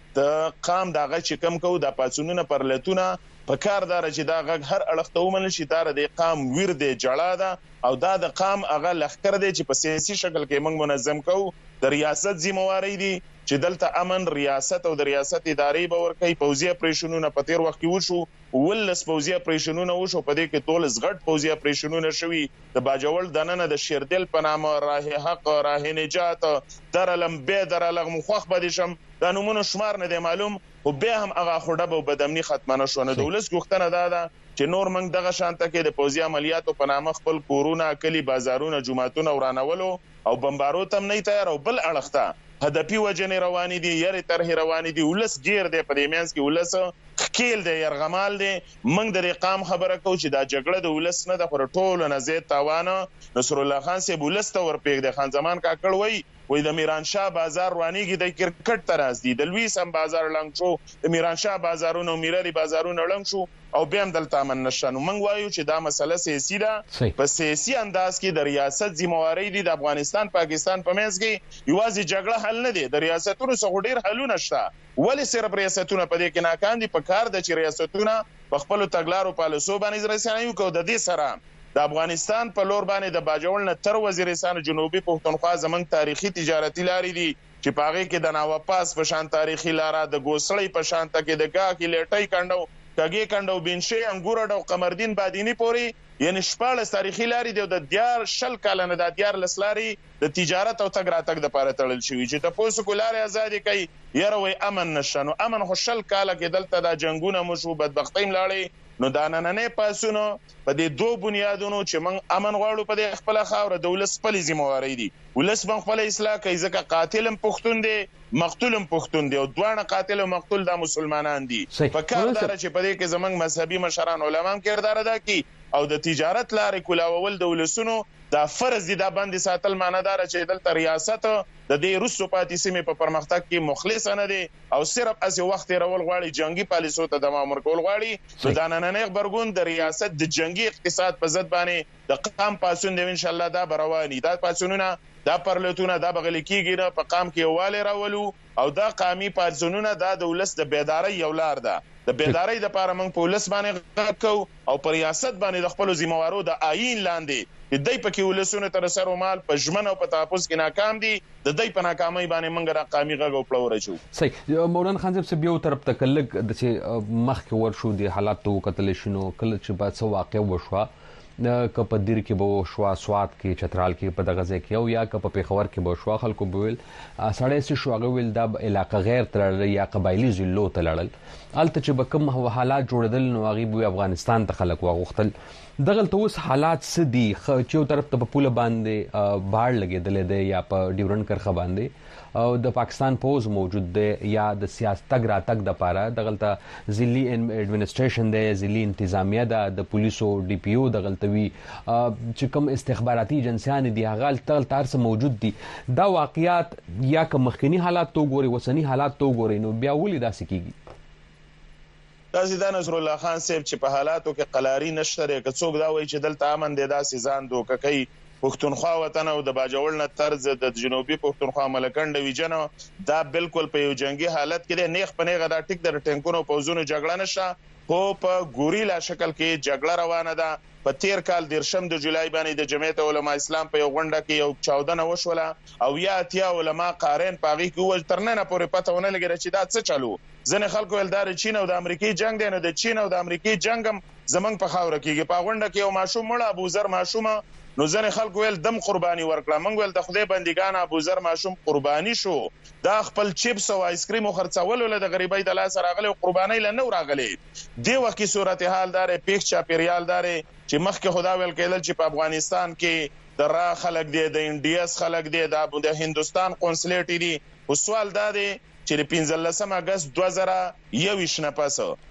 د قام دغه چې کم کو د پاتونونه پر لتونه په کار دار چې دا غږ هر اړخ ته ومنل شي. دا د قام ویر دی جړه ده او دا د قام هغه لخر دی چې په سیاسي شکل کې موږ منظم کوو. د ریاست ذمہواری دي چې دلته امن ریاست او د ریاست ادارې به ورکوي. پوځي اپریشنونه په تیر وخت کې وشو، ولس پوځي اپریشنونه وشو، په دې کې ټول زغټ پوځي اپریشنونه شوي. د باجوړ دننه د شیردل په نامه راه حق، راه نجات، درلم به درلغم خوخ بده شم دا نمونه شمار نه دی معلوم، خو بیا هم هغه خوډه به بدامني ختمه نشو. نه د ولس غوښتنه دا ده چې نور موږ دغه شانته کې د پوځي عملیاتو په نامه خپل کورونه، کلی، بازارونه، جماعتونه ورانولو او بمبارو تم نه تیار او بل اړخ ته هدفي وجنې روانې دي، یاري طرح روانې دي. ولس ګیر دی په دې مینس کې، ولس خکیل دی، يرغمال دی. موږ د قام خبره کو چې دا جګړه د ولس نه د پر ټولو نه زیات تاوان نصر الله خان سي ولس ته ورپېګ دی. خان زمان کاکړ وای وای د میران شاه بازار روانيږي د کرکټ تراز دي، د لوی سم بازار لنګ شو، د میران شاه بازارونو میرالي بازارونو لنګ شو او بیا هم دلته امن نشته. نو موږ وایو چې دا مسله سیاسي ده، په سیاسي انداز کې د ریاست ذمہواری دي. د افغانستان پاکستان په منځ کې یوازې جګړه حل نه دي، د ریاستونو څخه ډیر حلونه شته. ولې صرف ریاستونه په دې کې ناکام دي؟ په کار د چې ریاستونه په خپل تګلارو پالیسو باندې رسنیو کو. د دې سره د افغانستان په لور باندې د باجوړ نه تر وزیرستان جنوبي پښتونخوا زمنګ تاریخي تجارتي لارې دي چې پاغه کې د ناواپاس په شان تاریخي لاره، د ګوسړی په شان ته کې د گاکي لټۍ کندو کګي کندو بنشي انګور او قمردین بادینی پوری، یعنی شپږ تاریخي لارې دی د دیار شل کال نه د دیار لسلاري د تجارت او تګ راتګ د پاره تړل شوی چې تاسو کولارې آزادي کوي. یره وای امن نشنو، امن خو شل کال کې دلته د جنگونه مشو بدبختیم لاړې. نو دا نننې پاسونو په دې دوه بنیادونو چې موږ امن غواړو په دې خپل خاور د ولس خپل ذمہواری دي. ولس باندې خپل اصلاح کوي ځکه قاتلم پښتون دي، مقتولم پښتون دي او دوه قاتل او مقتول د مسلمانان دي. په کار دار چې په دې کې زمنګ مذهبي مشران علما هم کردار ادا کوي او د تجارت لارې کولاول د ولسونو دا فرض دي. دا باندې ساتل معنادار چې دلته ریاست د دې روسو پاتې سیمه په پرمختګ کې مخلص نه دي او صرف اس وخت رول غواړي جنگي پالیسو ته د مامور کول غواړي. نو دا نننې خبرګون د ریاست د جنگي اقتصاد په ضد باندې د قام پاسون دی ان شاء الله دا برواني. دا پاسونونه دا پرلتونه دا بغل کېږي نه په قام کې واله راولو او دا قامي پاسونونه دا د ولس د بیداری یو لار ده. د بیداری د لپاره موږ په ولس باندې غږ کوو او په ریاست باندې د خپل ذمہوارو د آئین لاندې د دې پکې ولسونه تر سره مال په ژمن او په تاپوس کې ناکام دي. د دې په ناکامۍ باندې موږ را قامي غږ او پلوړ شو. صحیح. مولانا خان صاحب یو طرف ته کلک د چې مخ کې ورشو د حالاتو کتل شنو کله چې با څه واقع وشوه که په دیر کې به شوا سواد کې چترال کې په دغه ځای کې او یا که په پیښور کې به شوا خلکو بویل سړی سي شو هغه ویل دا علاقه غیر تړل یا قبایلی ضلعو ته لړل الته چې به کوم حالات جوړدل نو هغه به افغانستان ته خلک واغختل. دغه ته اوس حالات سدي چې یو طرف ته په پوله باندې باړ لګیدل دی یا په ډیورن کرخه باندې او د پاکستان پوز موجود دی یا د سیاست تګ را تګ د پاره دغلطه ضلعي ایڈمنسټریشن دی، ضلعي انتظامیه ده، د پولیسو ډي پی او دغلطوي چې کوم استخباراتي ایجنسیان دي هغه تل تارس موجود دي. دا واقعیات یا که مخکنی حالات تو ګوري وسنی حالات تو ګوري نو بیا ولې داسې کیږي؟ دا زیدان نصر الله خان صاحب چې په حالاتو کې قلاری نشته که څوک دا وایي چې دلته امن دی دا سيزان دوکه کوي. پښتونخوا وطن او د باجوړ نه طرز د جنوبي پښتونخوا ملکند ویجن دا بالکل په یو جنگي حالت کې دی. نیخ پنیغه دا ټیک در ټینکونو پوزونو جګړه نشه خو په ګوریلا شکل کې جګړه روانه ده. په تیر کال دیرشم د جولای باندې د جمعیت علما اسلام په یو غونډه کې یو چودنه وشوله او یا اتیا علما قارین پاغي کې ول ترنه پورې پته ونه لګی چې دا څه چالو. ځنه خلکو ولدار چین او د امریکای جنگ دی نو د چین او د امریکای جنگم زمنګ په خاور کېږي. په غونډه کې یو ماشوم مړ ابو ذر ماشوم نو ځنه خلکو ول دم قرباني ورکړه. موږ ول د خدای بندګان ابو ذر ماشوم قرباني شو. دا خپل چپس او آیسکریم خرڅول ول د غریبۍ د لاس راغله قرباني لنه راغله. دی وخت کې صورتحال دار پیښ چا پیریال دار چې مخکې خدا ویل کېدل چې په افغانستان کې د را خلک دی، د انډیاس خلک دی، د هندستان قونسلیټ دی. او سوال دا دی چې پنځلسم اگست دوه زره یو نه پس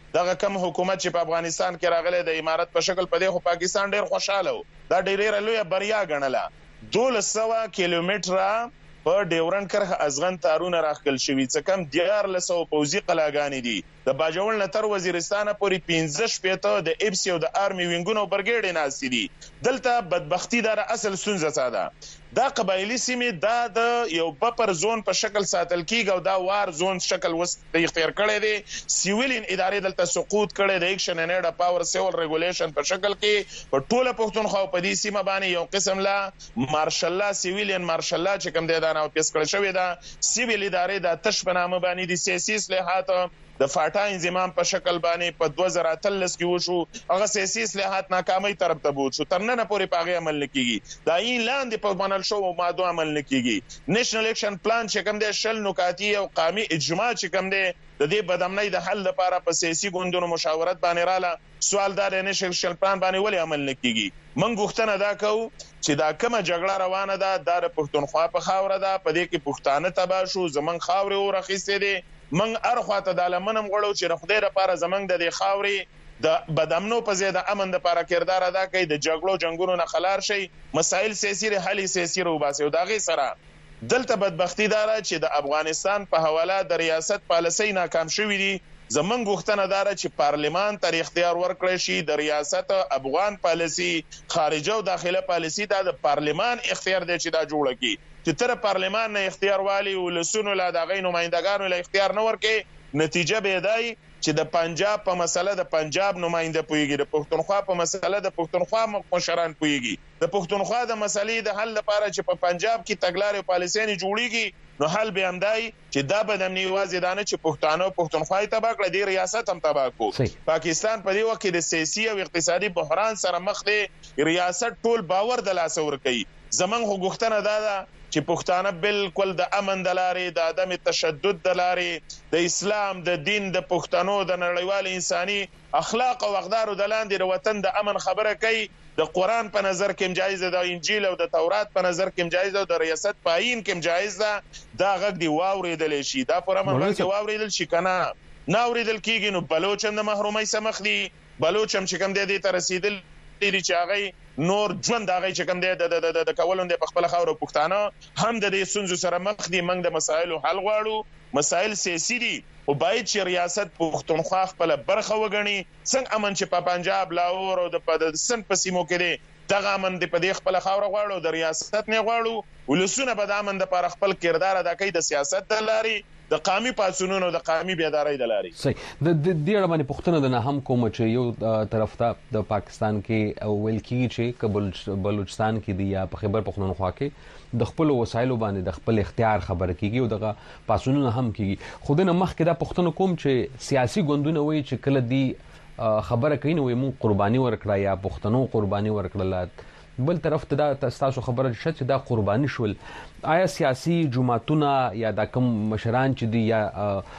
دغه کم حکومت چې په افغانستان کې راغلی د امارت په شکل په دې خو پاکستان ډیر خوشاله و دا ډیره لویه بریا ګڼله دولس سوه کیلومتره په ډیورنډ کرښه ازغن تارونه راخکل شوي څه کم دیارلس سوه پوځي قلاګانې دي د باجوړ نه تر وزیرستانه پورې پنځه شپېته د ایپسي او د آرمي وینګونو او برګېډې ناستې دي دلته بدبختي دا اصل ستونزه څه ده دا قبایلي سیمې دا د یو بفر زون په شکل ساتل کیږي او دا وار زون شکل وس اختیار کړی دی سیویلین ادارې دلته سقوط کړی د اکشن ان ایډ پاور سیول ریګولیشن په شکل کې په ټوله پښتونخوا په دې سیمه باندې یو قسم لا مارشل لا سیویلین مارشل لا چې کوم دی دا نو پیس کړی شوی دا سیویل ادارې د تش په نامه باندې د سیاسي اصلاحات د فاټا انضمام په شکل باندې په دوه زره اتلس کې وشو هغه سیاسي اصلاحات ناکامۍ طرف ته بوت شو تر نن پورې په هغه عمل نکېږي دا یې لاندې په منل شو او ماده عمل نکېږي نېشنل اکشن پلان چې کوم دی شل نکاتی او قومي اجماع چې کوم دی د دې بدامنۍ د حل لپاره په سیاسي ګوندونو مشاورت باندې رااله سوال دا دی نېشنل اکشن پلان باندې ولې عمل نکېږي من غوښتنه دا کوو چې دا کومه جګړه روانه ده د پښتونخوا په خاوره ده په دې کې پښتانه تباه شو زمون خاورې ورخیستې دي من ارخواته د لمنم غړو چې خدای لپاره زمنګ د دې خاورې د بدامنو په ځای د امن لپاره کردار ادا کوي د جګړو جنگونو نه خلار شي مسائل سیاسي حل سیاسي روباسي او دغه سره دلته بدبختی دار چې د افغانستان په حواله د ریاست پالیسي ناکام شوې دي زمنګ غوښتنه دار چې پارلیمان تر اختیار ورکړي شي د ریاست افغان پالیسي خارجه او داخله پالیسي د پارلیمان اختیار دی چې دا جوړه کی چې تر پارلیمان نه اختیار والی ولسونو لا د غي نمائندګانو له اختیار نه ورکي نتیجه به دی چې د پنجاب په مسله د پنجاب نماینده پویږي د پښتونخوا په مسله د پښتونخوا مشران پویږي د پښتونخوا د مسلې د حل لپاره چې په پنجاب کې تګلارې پالیسي نه جوړیږي نو حل به همدای چې دا بدامني واځي دانه چې پښتانه پښتونخوا ته تباہ کړي د ریاست هم تباہ کو پاکستان په دې وخت کې د سیاسي او اقتصادي بحران سره مخ دی ریاست ټول باور د لاس ور کوي زمنګ هو غوښتنه دا چې پښتانه بالکل د امن د لارې د عدم تشدد د لارې د اسلام د دین د پښتنو د نړیوال انساني اخلاق او اقدار د لاندې د وطن د امن خبره کوي د قران په نظر کې جایز ده د انجیل او د تورات په نظر کې جایز ده د ریاست پاین کې جایز ده دا غږ دی واوریدل شي دا پرمن کې واوریدل شي کنه نه اوریدل کیږي نو بلوچم د محرومۍ سمخ دي بلوچم چې کوم دی ته رسیدل دي چې هغه نور ژوند هغه چې کوم دی د د کولون د خپل خاور پښتانه هم د دې سنځو سره مخ دي موږ د مسایلو حل غواړو مسایل سیاسي دي او باید چې ریاست پښتونخوا خپل برخه وګڼي څنګه امن چې په پنجاب لاهور او د سند په سیمو کې دي دغه امن د په دې خپل خاور غواړو د ریاست نه غواړو ولسونه به د امن لپاره خپل کردار ادا کوي د سیاست د لارې د قومي پاسونونو د قومي بیدارۍ د لارې صحیح د دې اړه باندې پښتنه د نه هم کوم چې یو طرف ته د پاکستان کې ویل کیږي چې بلوچستان کې دی یا په خیبر پختونخوا کې د خپل وسایلو باندې د خپل اختیار خبره کیږي او دغه پاسونو هم کیږي خو د مخ کې دا پښتنه کوم چې سیاسي ګوندونه وایي چې کله دی خبره کوي نو موږ قرباني ورکړه یا پښتنو قرباني ورکړه بل طرف ته دا تاسو خبره شته چې دا قرباني شول آیا سیاسي جماعتونه یا د کوم مشران چې دی یا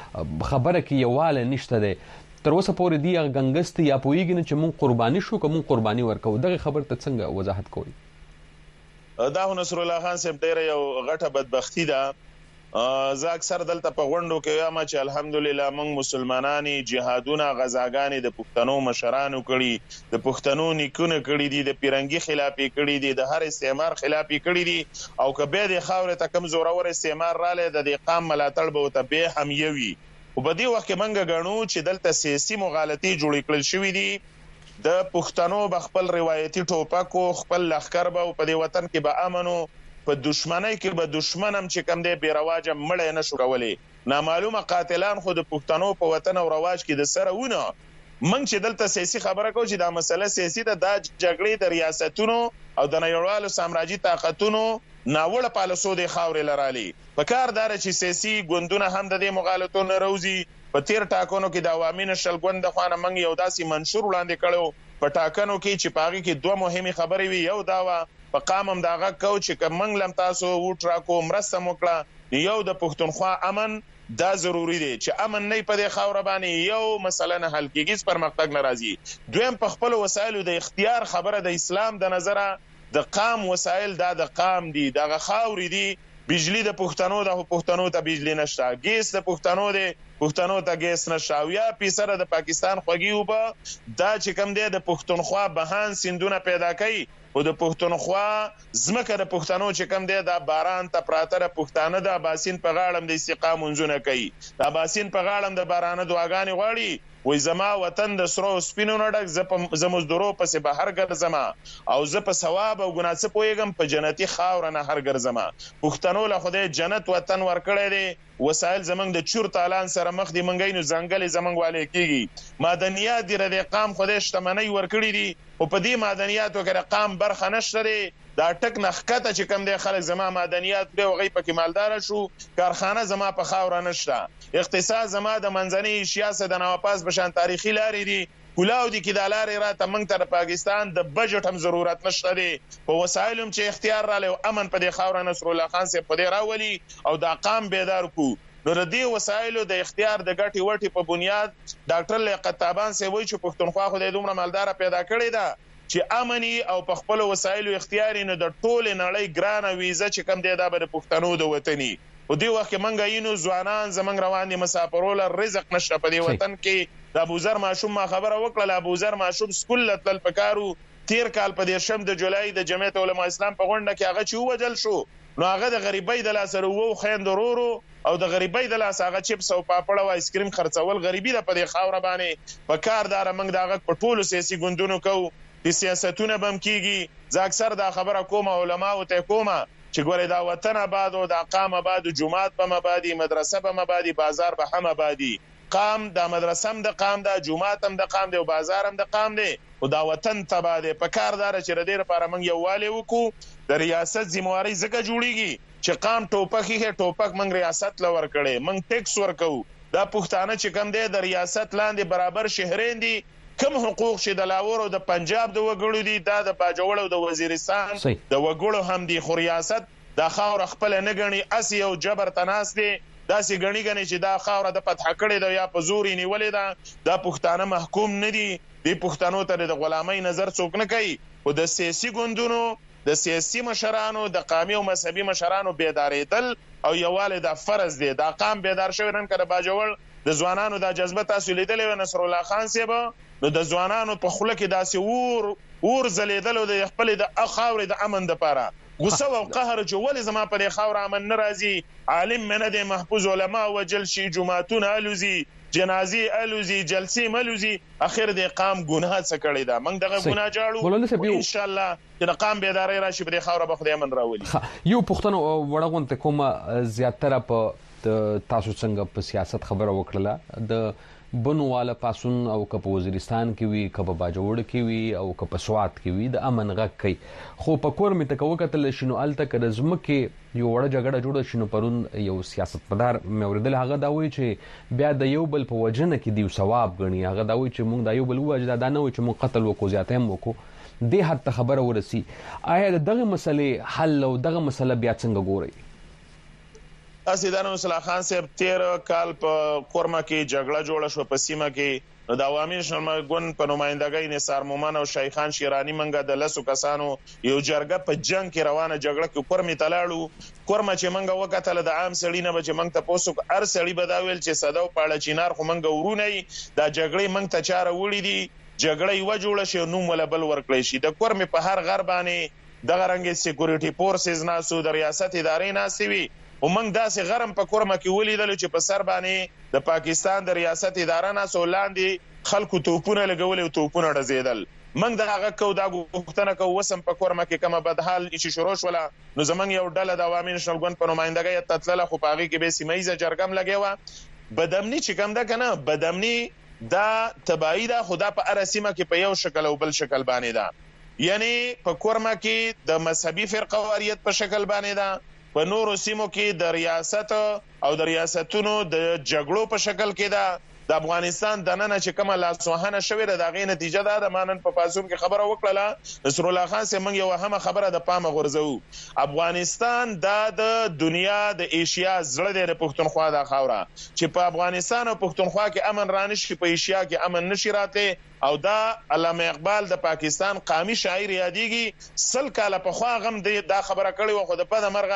خبره کې یواله نشته ده تر اوسه پورې دی غنګست یا پویګن چې مون قرباني شو کوم قرباني ورکو دغه خبر ته څنګه وضاحت کوي دا نصر الله خان صاحب ډیره یو غټه بدبختی ده زه اکثر دلته په غونډو کې وایم چې الحمدلله موږ مسلمانانی جهادونه غزاګانې د پښتنو مشرانو کړي د پښتنو نیکونه کړي دي د پیرنګي خلاف کړي دي د هر استعمار خلاف کړي دي او کبه د خاورې ته کم زورور استعمار رااله د دې قام ملاتړ به ته به هم یوي او په دې وخت کې موږ غنو چې دلته سیاسي مغالطي جوړ کړل شوې دي د پښتنو بخپل روایتي ټوپکو خپل لخر به په دې وطن کې به امنو په دشمنی کې به دشمنم چې کم دی بیرواجه مړ نه شو کولی نامعلومه قاتلان خو د پښتنو په وطن او رواج کې د سره ونه من چې دلته سیاسي خبره کو چې دا مسله سیاسي ده د جګړې د ریاستونو او د نړیوالو سامراجي طاقتونو ناوړه پالیسو د خاورې لرالي په کار دار چې سیاسي ګوندونه هم د دې مغالطو روزي په تیر ټاکنو کې د عوامي نشل ګوند د خوانه منګ یو داسې منشور وړاندې کړو په ټاکنو کې چې پاغي کې دوه مهمه خبرې وي یو داوا په قامم داغه کو چې کوم لم تاسو ووټ راکو مرسته وکړه یو د پښتونخوا امن دا ضروری دی چې امن نه پدې خاور باندې یو مثلا حل کېږي پرمختګ ناراضي دویم په خپل وسایلو د اختیار خبره د اسلام د نظره د قام وسایل دا د قام دي دغه خاوري دي بجلی د پښتنو د پښتنو ته بجلی نشته، ګیس د پښتنو د پښتنو ته ګیس نشته، او یا پیسره د پاکستان خوږی وبه دا چې کم دی د پښتونخوا بهان سیندونه پیدا کوي، او د پښتونخوا زمکه د پښتنو چې کم دی دا باران ته پراته د پښتانه د باسین په غاړم د استقام منځونه کوي، دا باسین په غاړم د بارانه دعاګانې غواړي، وای زما وطن د سرو سپینو نه ډک، زه په زمزدورو پسې بهر ګرځم او زه په ثواب او ګناه څه پوهېږم، په جنتي خاوره نه هر ګرځم. پښتنو له خدای جنت وطن ورکړی دی، وسایل زمنګ د چور تالان سره مخ دي، منګی نو ځنګل زمنګ والي کیږي، معدنیات دی د قام خدای شتمنۍ ورکړي دي، او په دې معدنیاتو کې د قام برخه نشته دی، دا ټک نخکته چې کم دی خلک زما معدنیات دی او غي پکې مالدار شو، کارخانه زما په خاوره نشته، اقتصاد زما د منځنۍ ایشیا سره د نواپاس بشان تاریخي لارې دي، کولاو دي کې د لارې را ته موږ ته د پاکستان د بجټ هم ضرورت نشته دی، په وسایلو چې اختیار رالی او امن په دې خاوره نصر الله خان صاحب په دې راولي او دا قام بیدار کو. نو د دې وسایلو د اختیار د ګټې وټې په بنیاد ډاکټر لیاقت تابان صاحب وایي چې پښتونخوا خدای دومره مالداره پیدا کړې ده چې امني او په خپل وسایلو اختیار نه د ټول نړۍ ګرانه ویزه چې کم دی دا به د پښتنو د وطني، او دې وخت کې منګه یینو ځوانان زمنګ روان دي مسافرول رزق نشته په دې وطن کې. د ابوذر ماشوم ما خبره وکړه، ابوذر ماشوم سکول لتل پکارو، تیر کال په دې شم د جولای د جمعیت علماء اسلام په غونډه کې هغه چې وجل شو، نو هغه د غریبۍ د لاس وو خويندورورو او د غریبۍ د لاس هغه چپس او پاپړ او آیسکریم خرڅول غریبي د په دې خاور باندې په کاردار منګ داغه په ټولو سیاسي ګوندونو کو د سیاستونه بم کیږي. زه اکثر دا خبره کوم علما او ته کومه چې ګوره دا وطن آباد او دا قام آباد، جمعات به مبادي، مدرسه به مبادي، بازار به هم آبادي، قام دا مدرسه هم د قام دا، جمعات هم د قام دی او بازار هم د قام دی، او دا وطن تبا دی. په کار دار چې ردی لپاره موږ یووالی وکړو، د ریاست ذمہواری ځکه جوړیږي چې قام ټوپک هي ټوپک موږ ریاست لور کړي، موږ ټیکس ورکو، دا پښتانه چې کم دی د ریاست لاندې برابر شهرین دي، کم حقوق چې د لاور او د پنجاب د وګړو دي دا د باجوړ او د وزیرستان د وګړو هم دي، خو ریاست دا خاور خپل نه غني، اسی او جبر تناس دي، دا سي غني غني چې دا خاور د فتح کړي دا یا په زوري نیولې دا دا پښتانه محکوم نه دي، د پښتنو ته د غلامۍ نظر څوک نه کوي، او د سیاسي ګوندونو د سیاسي مشرانو د قامي او مذهبي مشرانو بیداریدل او یواله د فرض دي. دا قام بیدار شوی نن کړه باجوړ د ځوانانو د جذبه تاسو لیدلې و نصر الله خان صاحب، نو د ځوانانو په خوله کې داسې ور ور زلیدل او د خپل د اخاور د امن د پاره غصه او قهر چې ولې زما په دې خاور امن ناراضي، عالم منه د محفوظ علما وجل شي، جمعتون الوزي، جنازي الوزي، جلسې ملوزي، اخر د قام ګناه څه کړی دا، موږ دغه ګناه جاړو ان شاء الله چې د قام بیداری راشي په دې خاور به خدای امن راولي. یو پښتنو وړغونته کومه زیاتره په تاسو څنګه په سیاست خبره وکړه، د بنواله پاسون او کپ وزیرستان کې وی، کپ باجوړ کې وی او کپ سوات کې وی، د امن غږ کوي، خو په کور می تکو کتل شنو الته کړه زمکه یو وړه جګړه جوړه شنو پرون یو سیاستمدار مې اوریدل هغه دا وی چې بیا د یو بل په وجنه کې دی ثواب غني، هغه دا وی چې موږ دا یو بل وجدا دا نه وی چې موږ قتل وکړو زیاته هم وکړو، دې حد خبره ورسی. آیا دغه مسلې حل او دغه مسله بیا څنګه ګوري؟ اسیدان رسول خان صاحب تیر کال په کورما کې جګړه جوړه شو په سیمه کې، نو د عوامي نشنل ګوند په نمائندګۍ نثار مومن او شیخان شیرانی منګه د لسو کسانو یو جرګه په جنگ کې روانه جګړه کې کورمې تلاړو، کورما چې منګه وکټل د عام سړی نه بچ منګ ته پوسو ار سړی بداویل چې صدو پاړه چینار خو منګه ورونه دا جګړې منګ ته چاره وړي دي، جګړه یو جوړه شي نو مل بل ورکړي شي، د کورمې په هر غر باندې دغه رنګ سکیورټي فورسز ناسو د ریاست ادارې ناسي وي، او موږ داسې غرم په کورما کې ولیدل چې په سر باندې د پاکستان د ریاست اداره نه سولاندې خلکو توپونه لګول او توپونه ډزیدل، موږ دا هغه کو دا غوښتنه کو وسم په کورما کې کومه بدحال چې شروع شوله، نو زمنګ یو ډله د عوامي نشنل ګوند په نمائندګۍ تتلله، خو پاغي کې به سیمایزه جرګم لګیوه، بدامنی چې کوم ده کنه بدامنی دا تبعی دا خدا په ارسیمه کې په یو شکل او بل شکل باندې ده، یعنی په کورما کې د مذهبي فرقواریت په شکل باندې ده، په نورو سیمو کې د ریاست او د ریاستونو د جګړو په شکل کې ده، د افغانستان د نن چې کومه لاسوهنه شوې ده دغه نتیجه ده. د مانن په پاسون کې خبره وکړه نصر الله خان سه موږ یو هم خبره د پامه غورځو، افغانستان د دنیا د ایشیا زړه دی، د پښتونخوا د خاوره چې په افغانستان او پښتونخوا کې امن رانشي، په ایشیا کې امن نشي راته، او دا علامه اقبال د پاکستان قامي شاعر یادېږي، سل کاله په خوا غم دا خبره کړې و، خو د پد مرغه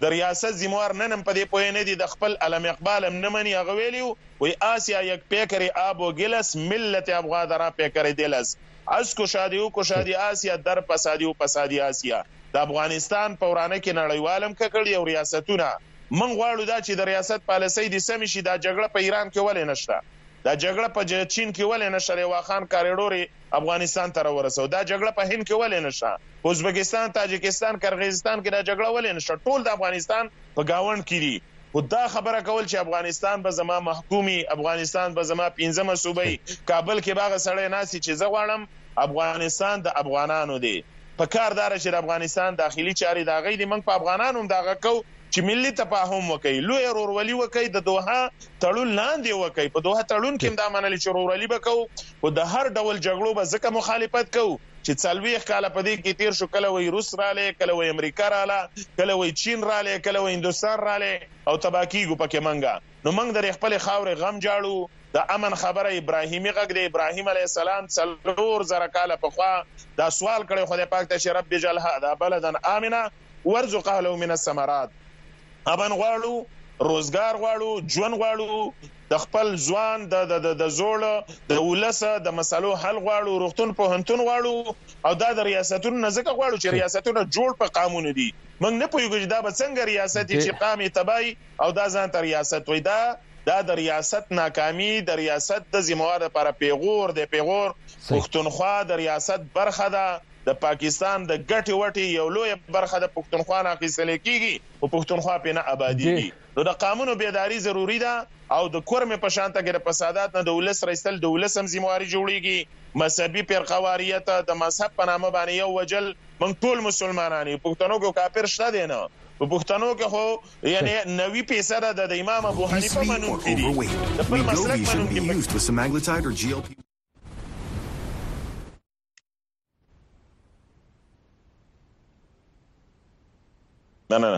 د ریاست ذمہوار ننم په دې پوهې نه دي د خپل علم اقبال هم نه مني هغه ویلیو وی آسیا یک پیکری آب و گلس ملت افغان درا پیکری دلس از کوشادی او کوشادی آسیا در پسادی او پسادی آسیا د افغانستان په ورانه کې نړیوالم ککړی او ریاستونه من غواړو دا چې د ریاست پالیسي د سم شي دا جګړه په ایران کې ولې نشته دا جګړه په چین کې ولې نشته ریواخان کاریډور افغانستان ته ورسو دا جګړه په هند کې ولې نشته ازبکستان تاجکستان کرغیزستان کې دا جګړه ولې نشته ټول د افغانستان په گاوند کې دي خو دا خبره کول چې افغانستان به زما محکومي افغانستان به زما پنځمه صوبې کابل کې باغ سړی ناسي چې زه غواړم افغانستان د افغانانو دی په کار دار چې د افغانستان داخلي چاري دا غي دي موږ په افغانانو دغه کو چې ملي تفاهم وکړي لوی رورولي وکړي د دوحه تړون لاندې وکړي په دوحه تړون کې دا منل چې رورولي وکړو او د هر ډول جګړو به ځکه مخالفت کوو چې څلويخ کال په دې کې تیر شو کله وای روس رااله کله وای امریکا رااله کله وای چین رااله کله وای هندستان رااله او تباکیګو پکې منګه نو موږ د خپل خاورې غم جاړو د امن خبره ابراهیمی غږ د ابراهیم علی السلام څلور زره کال په خوا دا سوال کړي خدای پاک ته چې رب جل هذا بلدن امنه ورزق اهله من الثمرات ابن غواړو روزګار غواړو ژوند غواړو د خپل ځوان د د د زوړ د ولسه د مسلو حل غواړو روغتون په هنتون غواړو او دا د ریاستونو نزدک غواړو چې ریاستونه جوړ په قانون دي موږ نه پوهیږو چې دا به څنګه ریاست چې قامي تبای او دا ځان ته ریاست وای دا دا د ریاست ناکامي د ریاست د ذمہوار لپاره پیغور د پیغور پښتونخوا د ریاست برخه ده د پاکستان د ګټي وټي یو لوی برخه د پښتونخوا نه اخیستل کیږي او پښتونخوا په نه آبادیږي نو د قانون بیداری ضروری ده او د کورم په شانته کې د فسادات نه د ولس رئیسل د ولس هم ذمہواری جوړیږي مذهبي فرقواریت د مذهب په نامه باندې یو وجل موږ ټول مسلمانانی پښتنو کو کافر شته دي نه په پښتنو کې خو یعنی نوي فیصد د امام ابو حنیفه منون کړي د خپل مسلک منون کړي نه نه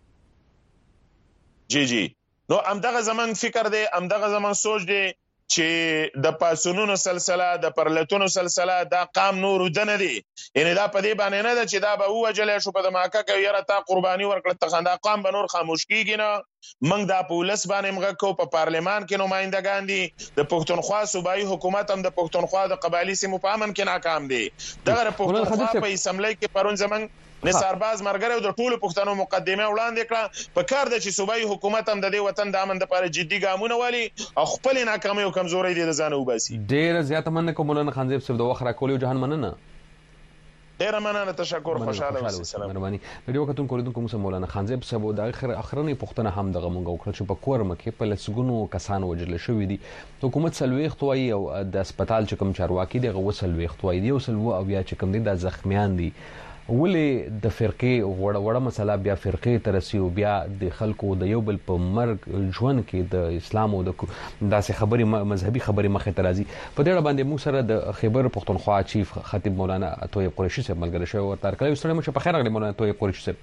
جی جی نو امدغه زمون فکر دی امدغه زمون سوچ دی چې د پاسونونو سلسله د پرلتونو سلسله دا قام نور دنه دي یعنی دا په دې باندې نه ده چې دا به وجلې شو په د ماکه کې یره تا قرباني ورکړه ته خندا قام به نور خاموش کیږي نه موږ د پولیس باندې موږ کو په پارلمان کې نمائندګان دي د پښتونخوا صوبایي حکومت هم د پښتونخوا د قبایلی سیمو په امن کې ناکام دي دغه پښتونخوا په اسمبلی کې پرون زمون نثارباز مرګره د ټولو پښتنو مقدمه وړاندې کړه په کار د چې صوبایي حکومت هم د دې وطن د امن لپاره جدي ګامونه والی او خپل ناکامي او کمزوري دي د ځان وباسي ډیر زیات مننه کوم مولانا خانزیب صاحب د وخت راکولو جهان مننه ډیر مننه تشکر خوشاله اوسئ مهرباني ویډیو کتون کولیدونکو موږ مولانا خانزیب صاحب د اخر اخرنی پښتنه هم دغه مونږ وکړ چې په کورم کې په لسګونو کسان وجل شوې دي حکومت سلويخ توي او د هسپتال چې کوم چارواکي دی غو سلويخ توي دی او سلو او بیا چې کوم دي د زخمیان دي ولې د فرقې وړه وړه مسله بیا فرقې ترسیو بیا د خلکو د یو بل په مرګ ژوند کې د اسلام او د داسې خبري مذهبي خبري مخه ترازی په دې اړه باندې موږ سره د خیبر پښتونخوا چیف خطیب مولانا طیب قریشي صاحب ملګری شو او تر کله ستړي مشه په خیر غلی مولانا طیب قریشي صاحب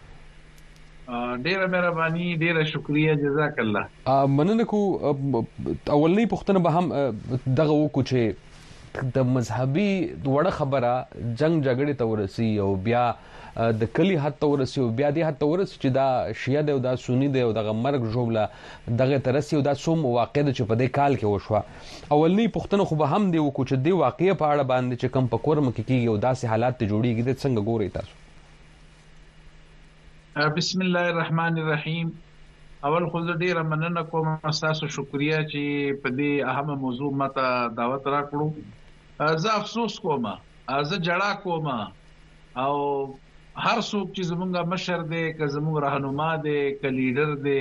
ډیره مهرباني ډیره شکریا جزاک الله مننه کو اولنی پښتنه به هم دغه وکړو چې د مذهبي وړه خبره جنگ جګړې ته ورسی او بیا د کلی حد ته ورسی او بیا د حد ته ورسی چې دا شیعه دی او دا سنی دی او دغه مرګ جوړه دغه ترسي او دا سوم واقع د چې په دې کال کې وشوه اولنی پښتنه خو به هم دی وکړو چې دی واقعي په اړه باندې چې کم په کورم کې کیږي او داسې حالات ته جوړیږي د څنګه ګوري تاسو بسم الله الرحمن الرحیم اول خو ډیره مننه کوم تاسو شکریا چې په دې اهمه موضوع ماته دعوت راکړو زه افسوس کوم زه جړه کوم او هر څوک چې زمونږه مشر دی که زمونږ راهنما دی که لیډر دی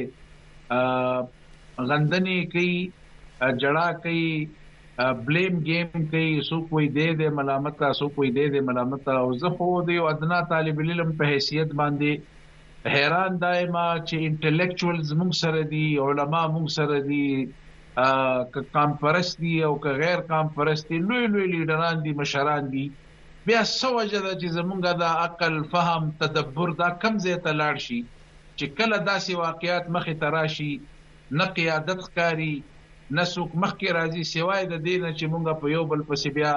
غندنی کوي جړه کوي بلیم گیم کوي څوک وي دی دی ملامت څوک وي دی دی ملامت او زه خو دی ادنا طالب علم په حیثیت باندې حیران دایما چې انټلیکچوالز موږ سره دي علما موږ سره دي که کام پرست دي او که غیر کام پرست دي لوی لوی لیډران دي مشران دي بیا سوجه ده چې زمونږه د عقل فهم تدبر دا کم ځای ته لاړ شي چې کله داسې واقعیات مخې ته راشي نه قیادت ښکاري نه څوک مخکې راځي سوای د دې نه چې مونږ په یو بل پسې بیا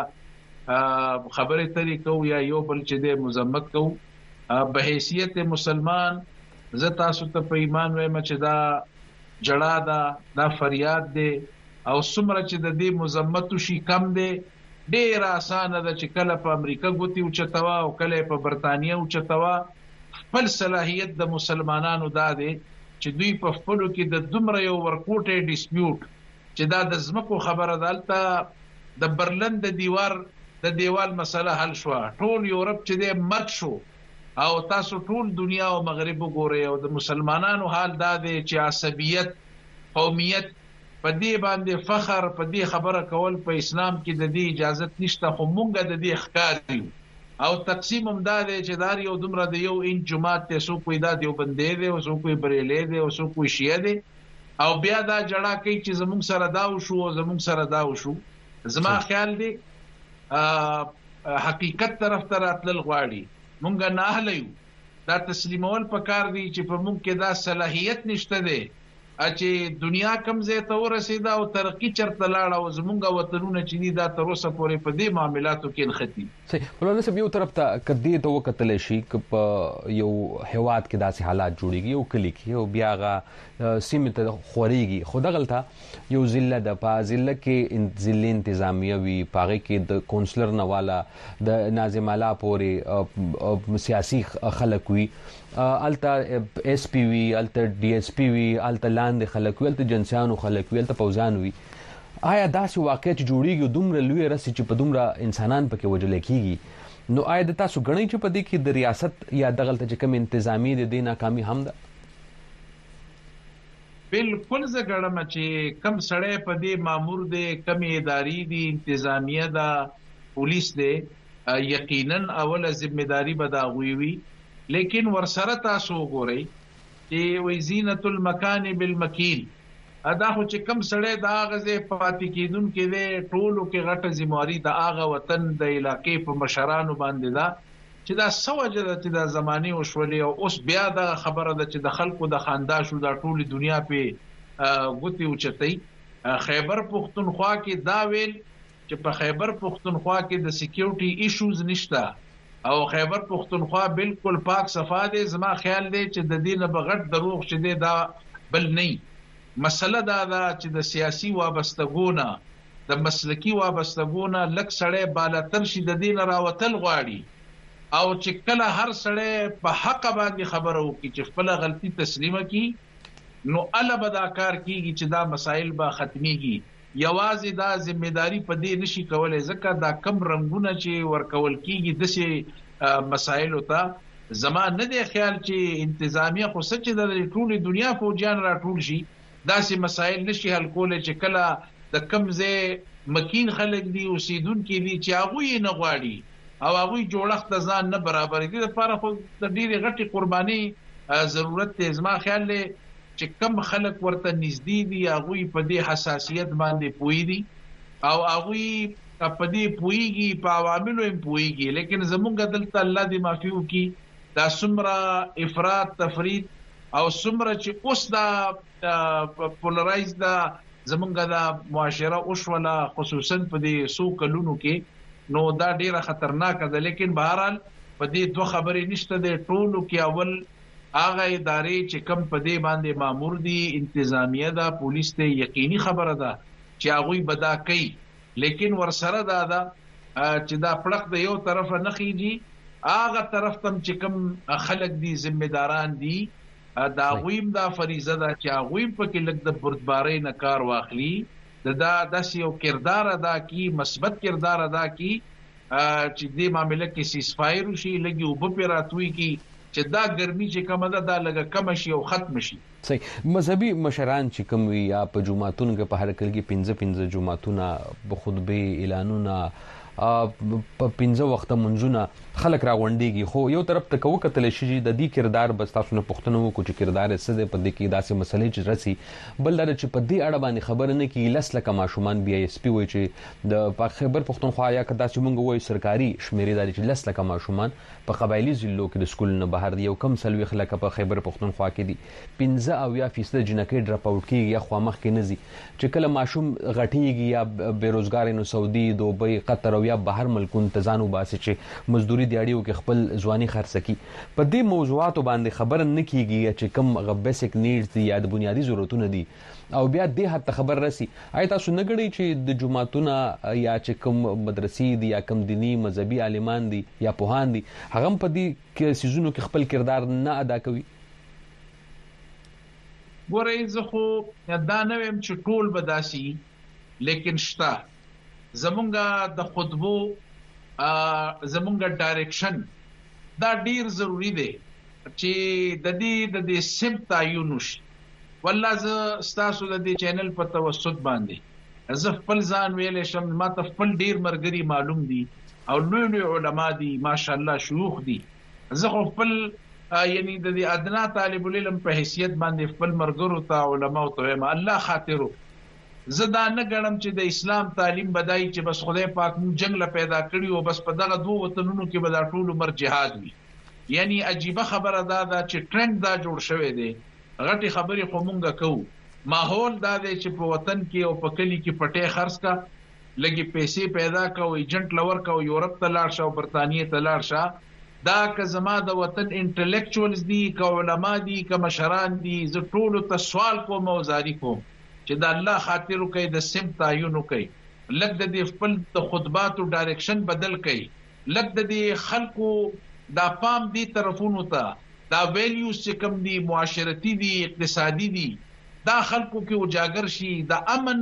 خبرې ترې کوو یا یو بل چې دی مذمت کوو په حیثیت مسلمان زه تاسو ته په ایمان وایم چې دا جړه دا دا فریاد دی او څومره چې د دې مزمت شي کم دی. ډیر اسانه ده چې کله په امریکا ګوتی او چتوا او کله په برتانیې او چتوا. خپل صلاحیت د مسلمانانو دا دی چې دوی په خپلو کې د دومره یو ورکوټه ډیسپیوټ چې دا د زمکو خبره دالته د برلن د دیوار د دیوال مسله حل شو. ټول یورپ چې د مرګ شو او تاسو ټول دنیا او مغرب وګورئ او د مسلمانانو حال دا دی چې عصبیت قومیت په دې باندې فخر په دې خبره کول په اسلام کې د دې اجازه نشته. خو مونږ د دې ښکار او تقسیم هم دا دی چې دار یو دومره د یو ان جماعت ته سو کوئی دا دیو بندې دی او سو کوئی بریلې دی او سو کوئی شیعه دی او بیا دا جړه کوي چې زموږ سره دا وشو او زموږ سره دا وشو. زما خیال دی حقیقت طرف ته راتلل غواړي مونږ نه هلیو. دا تسلیمول پکار دی چې په مونږ کې دا صلاحیت نشته دی چې دنیا کم ځای ته ورسېده او ترقی چرته لاړه او زمونږ وطنونه چې دي دا تر اوسه پورې په دې معاملاتو کې نښتي. صحیح. مولانا صاحب یو طرف ته کدی ته وکتل شي ک په یو هواد کې داسې حالات جوړيږي او کلی کې او بیا غا سیمه ته خوريږي. خو دغلطه یو ضلع د په ضلع کې ضلع انتظامیه وی پاغه کې د کونسلر نواله د ناظم اعلی پورې سیاسي خلک وی التا اس پی وی التا ډي اس پی وی التا لاندې خلک وی التا جنسیانو خلک وی التا پوزان وی. آیا داسې واقع چې جوړیږي دومره لوی رسي چې په دومره انسانان پکې وجل کیږي نو آیا د تاسو غنی چې په دې کې د ریاست یا دغلت چې کوم انتظامی د دې ناکامي هم ده؟ بالکل زه ګڼم چې کم سړی په دې مامور دی کم ادارې دي انتظامیه ده پولیس دی یقینا اوله ذمہداری به دا غوي وي. لیکن ورسره تاسو وګورئ چې وې زینت المکان بالمکیل ادا خو چې کم سړی دا غزه پاتې کیدون کې دی ټولو کې غټه ذمہواری د اغه وطن د علاقې په مشرانو باندې دا چې دا سوجه د د زماني او شولې او اوس بیا دا خبره ده چې د خلکو د خانداشو د ټولي دنیا په غوتی او چتای. خیبر پختونخوا کې دا ویل چې په خیبر پختونخوا کې د سکیورټي ایشوز نشته او خیبر پختونخوا بالکل پاک صفا دی. زما خیال دی چې د دې نه بغټ دروغ چې دی دا بل نه. مسله دا ده چې د سیاسي وابستګونه د مسلکی وابستګونه لک سړی بالاتر شي د دې نه راوتل غواړي او چې کله هر سړی په حق باندې خبره وکړي چې خپل غلطي تسلیمه کړي نو الله به دا کار کیږي چې دا مسائل به ختميږي. یوازې دا ذمہداری په دې نشي کولای ځکه دا کم رنگونه چې ورکول کیږي د سه مسائل ته زمان نه دی خیال چې انتظامیه خو سچ د ټولي دنیا فوجان راټول شي داسې مسائل نشي حل کولای چې کله د کم ځای مکین خلک دي اوسیدونکو دي چې هغه نه غواړي او هغه جوړښت ځان نه برابر دي لپاره خو د ډیره غټي قرباني ضرورت دی. زما خیال دی چې کم خلک ورته نږدې دي هغه په دې حساسیت باندې پوي دي او هغه په دې پويږي په عواملو هم پويږي. لیکن زمونږ دلته الله دې معفو کی دا سمره افراط تفرید او سمره چې اوس دا پولرایز دا زمونږ دا معاشره اوشوله خصوصا په دې سو کلونو کې نو دا ډیره خطرناک ده. لیکن بهرحال په دې دوه خبرې نشته د ټولو کې اول هغه ادارې چې کم په دې باندې مامور دي انتظامیه ده پولیس ته یقیني خبره ده چې هغه بدا کوي. لیکن ورسره دا ده چې دا پړق د یو طرف نه خيږي هغه طرف تم چې کم خلک دي ذمہداران دي دا غویم دا فریضه ده چې هغه په کې لګ د بردباري نه کار واخلي دا د یو کردار ادا کی مثبت کردار ادا کی چې دې معاملې کې سیسفایر شي لګي او په راتوي کې چې دا ګرمي چې کومه ده دا لګه کم شي او ختم شي. صحیح. مذهبي مشران چې کوم وي یا په جمعهتون کې په هر کله کې پنځه پنځه جمعهتونه په خطبه اعلانونه په پنځه وخت منځونه خلک راغونډيږي خو یو طرف ته کوو کتل شي د دې کردار بس تاسو نه پښتنو کو چې کردار څه په دې کې داسې مسلې چې راسي بل در چې په دې اړه باندې خبر نه کی لس لکه ماشومان بي اس پی وای چې د خیبر پښتونخوا یا کدا چې مونږ وای سرکاري شمیرې داري چې لس لکه ماشومان په قبایلی ضلعو کې د سکول نه بهر دی یو کم سلوي خلک په خیبر پښتونخوا کې دي پنځه او یا فیصد جنکې ډراپ اوټ کیږي یا خو مخ کې نزي چې کله ماشوم غټيږي یا بیروزګار نو سعودي دوبۍ قطر او یا بهر ملکونو ته ځان وباسي چې مزدوري دیاړیو کې خپل ځواني خرڅ کړي. په دې موضوعاتو باندې خبره نه کیږي چې کوم غ بیسیک نیډز دي یا د بنیادی ضرورتونه دي او بیا دې حد ته خبر راسي. آیا تاسو نه ګڼئ چې د جماعتونو یا چې کوم مدرسې دي یا کوم دینی مذهبي عالمان دي یا پوهان دي هغه په دې سيزونو کې خپل کردار نه ادا کوي؟ ګورئ زه خو دا نه ویم چې ټول به داسي لیکن شته زمونږ د خطبو زمونږ ډایرکشن دا ډیر ضروری دی چې د دې د دې سم تعین وشي. والله زه ستاسو د دې چینل په توسط باندې زه خپل ځان ویلې شم ما ته خپل ډیر مرګري معلوم دي او لوی لوی علما دي ماشاءالله شيوخ دي. زه خپل یعنی د دې ادنا طالب العلم په حیثیت باندې خپل مرګرو ته علما او ته الله خاطرو زه دا نه ګڼم چې د اسلام تعلیم بدای چې بس خدای پاک مون جنگ پیدا کړی او بس په دغه دوه وطنونو کې به دا ټول عمر جهاد وي. یعنی عجیب خبره دا ده چې ټرند دا جوړ شوی دی. غټي خبرې خو مونږه کوو ماحول دا دی چې په وطن کې او په کلی کې پټه خرڅ کا لګي پیسې پیدا کا او ایجنټ لور کا او یورپ ته لاړ شو برتانیې ته لاړ شو. دا که زما د وطن انټلیکچوالز دي که علما دي که مشران دي زه ټول ته سوال کوم او زاری کوم چې د الله خاطر کوي د سم تعین کوي لکه د دې خپل د خطباتو ډایرکشن بدل کوي لکه د دې خلکو دا پام دي طرفونو ته دا ویلیوز چې کوم دي معاشرتي دي اقتصادي دي دا خلکو کې اجاگر شي. د امن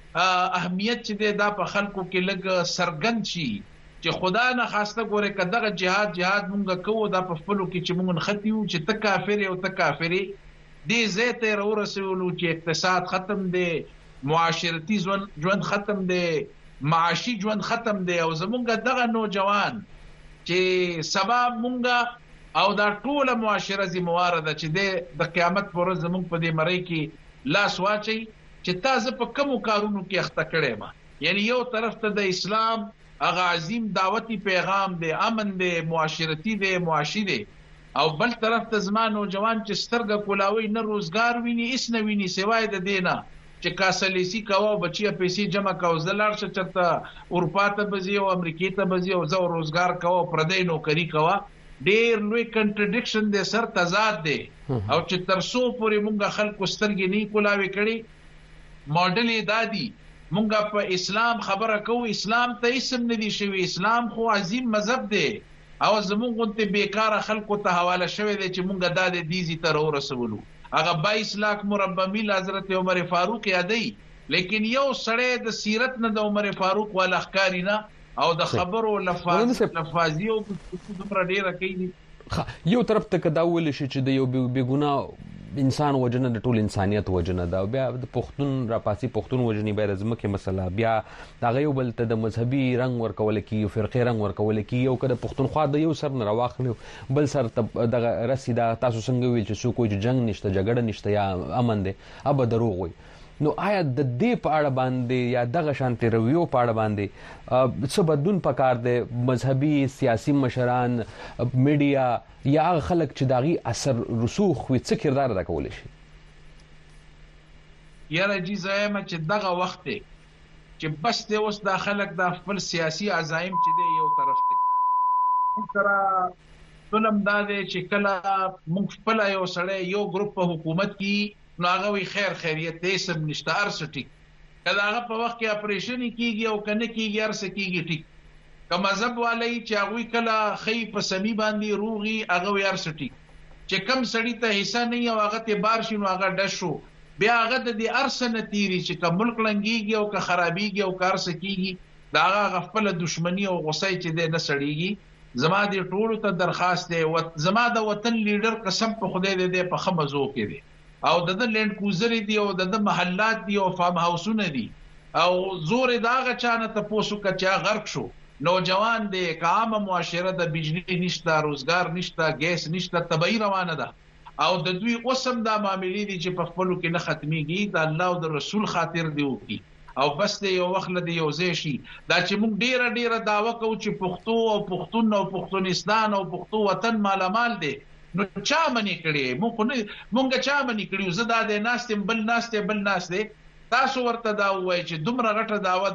اهمیت چې دی دا په خلکو کې لګ سرګند شي چې خدا نه خواسته ګوره کداغه جهاد جهاد مونږ کوو دا په خپلو کې چې مونږ ختیو چې ته کافر او ته کافری دې زیته رو رسولو چې اقتصاد ختم دی معاشرتي ژوند ختم دی معاشي ژوند ختم دی او زمونږ دغه نوجوان چې سبب مونږ او دا ټول معاشره زمواره ده چې د قیامت پر ورځ زمونږ په دې مړی کې لاس واچي چې تاسو په کوم کارونو کې اخته کړی ما. یعنی یو طرف ته د اسلام هغه عظیم دعوتی پیغام دی امن دی معاشرتي دی معاشي دی او بل طرف ته زما نوجوان چې سترګه کولاوي نه روزګار ویني اس نه ویني سوای د دینه چې کاسلیسی کاوه بچیا پیسې جمع کاوه زلار څه چرته اروپا ته بزي او امریکای ته بزي او زو روزګار کاوه پردې نوکری کاوه. ډېر لوی کنټرډکشن دی سر تضاد دی او چې ترسو پورې مونږه خلکو سترګې نه کولاوي کړي ماډل یې دادي مونږه په اسلام خبره کوو اسلام ته اسم نه دی شوی اسلام خو عظیم مذهب دی او زمونږ ته بیکاره خلکو ته حواله شوی دی چې مونږه د دې دیزي تر ورسولو. هغه بایس لاک مربع میل حضرت عمر فاروق یادی لیکن یو سړی د سیرت نه د عمر فاروق ولا ښکاری نه او د خبرو لفاظ لفاظي او دومره ډیره کوي. یو طرف ته کداول شي چې د یو بیګونه انسان وجنه د ټول انسانيت وجنه دا بیا د پښتون را پاسي پښتون وجني به رزمه کې مسله بیا دا یو بل ته د مذهبي رنگ ورکول کی یو فرقي رنگ ورکول کی یو کده پښتونخوا د یو سر نه راوخلو بل سر ته د رسیدا تاسو څنګه ویل چې سو کوئی جنگ نشته جګړه نشته یا امن دی اب دروغ وي. نو آیا د دې په اړه باندې یا دغه شانتي رویو په اړه باندې څه بدلون پکار دی مذهبي سیاسي مشران میډیا یا خلک چې داغي اثر رسوخ وي څه کردار ادا کولی شي؟ یاره جی زایم چې دغه وخت چې بس د اوس د خلک د خپل سیاسي عزایم چې دی یو طرف ته سره فلم دا دی چې کله موږ خپل یو سړی یو ګروپ په حکومت کې نو هغه وی خیر خیریت دې سم نشته ارسټی کله هغه په وخت کې اپریشن کیږي او کنه کیږي ارس کیږي ټیک که مذهب والی چې هغه کله خې په سمی باندې روغي هغه وی ارسټی چې کم سړی ته حصہ نه او هغه ته بار شنو هغه دشو بیا هغه د دې ارس نه تیری چې کوم ملک لنګيږي او که خرابيږي او کار سکیږي دا هغه خپل دښمنی او غصه چې دې نه سړیږي. زما دې ټول ته درخواست دی زما د وطن لیډر قسم په خدای دې په خمزو کې دی او د لند کوزری دی او د محلات دی او فارم هاوسونه دي او زور داغه چانه ته پوسو کچا غرق شو نوجوان دی کام معاشره د بجلی نشته روزګار نشته ګیس نشته تبعی روانه ده او د دوی اوسم د معاملې دي چې په خپلو کې نه ختميږي د الله او د رسول خاطر دی وکي او بس د یو وخت لدی یو ځای شي دا چې موږ ډیره ډیره داوا کوو چې پښتو او پښتون او پښتونستان او پښتو وطن مالامال دی نو چا منی کړي مونږ نه مونږ چا منی کړي زه دا د ناستم بل ناستې بل ناستې تاسو ورته دا وایي چې دومره غټه داوا ده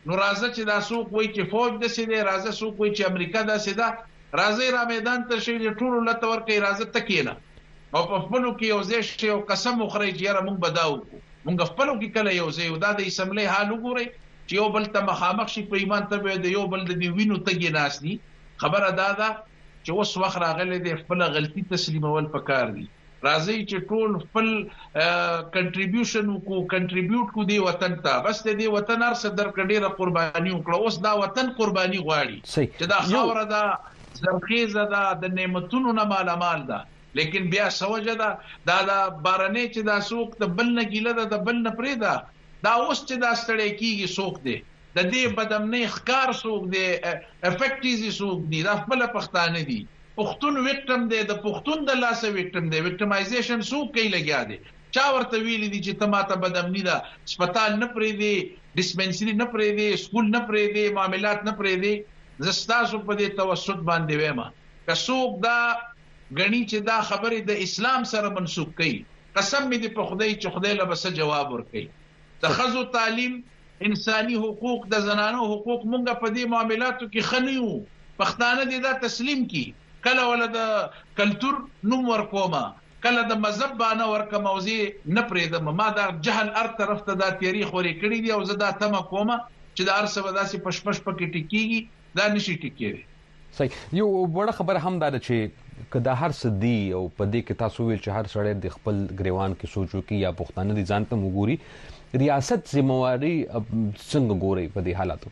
نو راځه چې دا څوک وایي چې فوج د سي دی، راځه څوک وایي چې امریکا د سي دا، راځي را میدان ته شي ټول لته ورکې، راځه تکینا او په خپلو کې یو ځای شي او قسم وخوري چې یاره مونږ بداو مونږ خپلو کې کله یو ځای دا د اسمبلی حال وګوري چې یو بل ته مخامخ شي په ایمان ته د یو بل د وینو تګي ناس دي. خبره دا ده چې اوس وخت راغلی دی خپل غلطي تسلیمول پکار دي. راځي چې ټول خپل کنټریبیوشن کو کنټریبیوټ کو دی وطن ته، بس دی وطن هر څه درکړي قرباني وکړه. اوس دا وطن قرباني غواړي چې دا خاور ده زرخیزه ده د نعمتونو نه مالامال ده، لیکن بیا سوجه ده دا د بارنې چې دا سوق د بل نه ګیله ده د بل نه پرې ده. دا اوس چې دا ستړی کیږي سوق دی د دې بدمنې ښکار سوق دی افیکټیزي سوق دی دا خپل پښتانه دي. پښتون وکټم دی د پښتون د لاسه وکټم دی. وکټمایزیشن سوق کوي لګیا دی. چا ورته ویلي دي چې تماته بدمنی ده سپیټال نه پرې دی، ډیسپنسری نه پرې دی، سکول نه پرې دی، معاملات نه پرې دی. زستاسو په دې توسط باندې وایم که څوک دا غني چې دا خبره د اسلام سره منسوب کړي، قسم دې په خدای چې خدای له بس جواب ورکړي. د خزو تعلیم، انساني حقوق، د زنانو حقوق مونږ په دې معاملاتو کې خنیو. پښتانه دې دا تسلیم کړي. کله ول د کلچر نوم ورکوما، کله د مذهب باندې ورکه موضوع نه پرېدم. ما دا جهل ار طرف ته دا تاریخ ورې کړی دی او زه دا تم کومه چې دا ارسه وداسي پشپش پکې ټکیږي دا نشي ټکیږي. صحیح. یو وړه خبره هم دا چې کدا هر سدي او په دې کې تاسو ویل چې هر سړی د خپل ګریوان کې سوچو کې یا پښتانه دي ځان ته وګوري، ریاست ذمہواری څنګه ګوري په دې حالاتو؟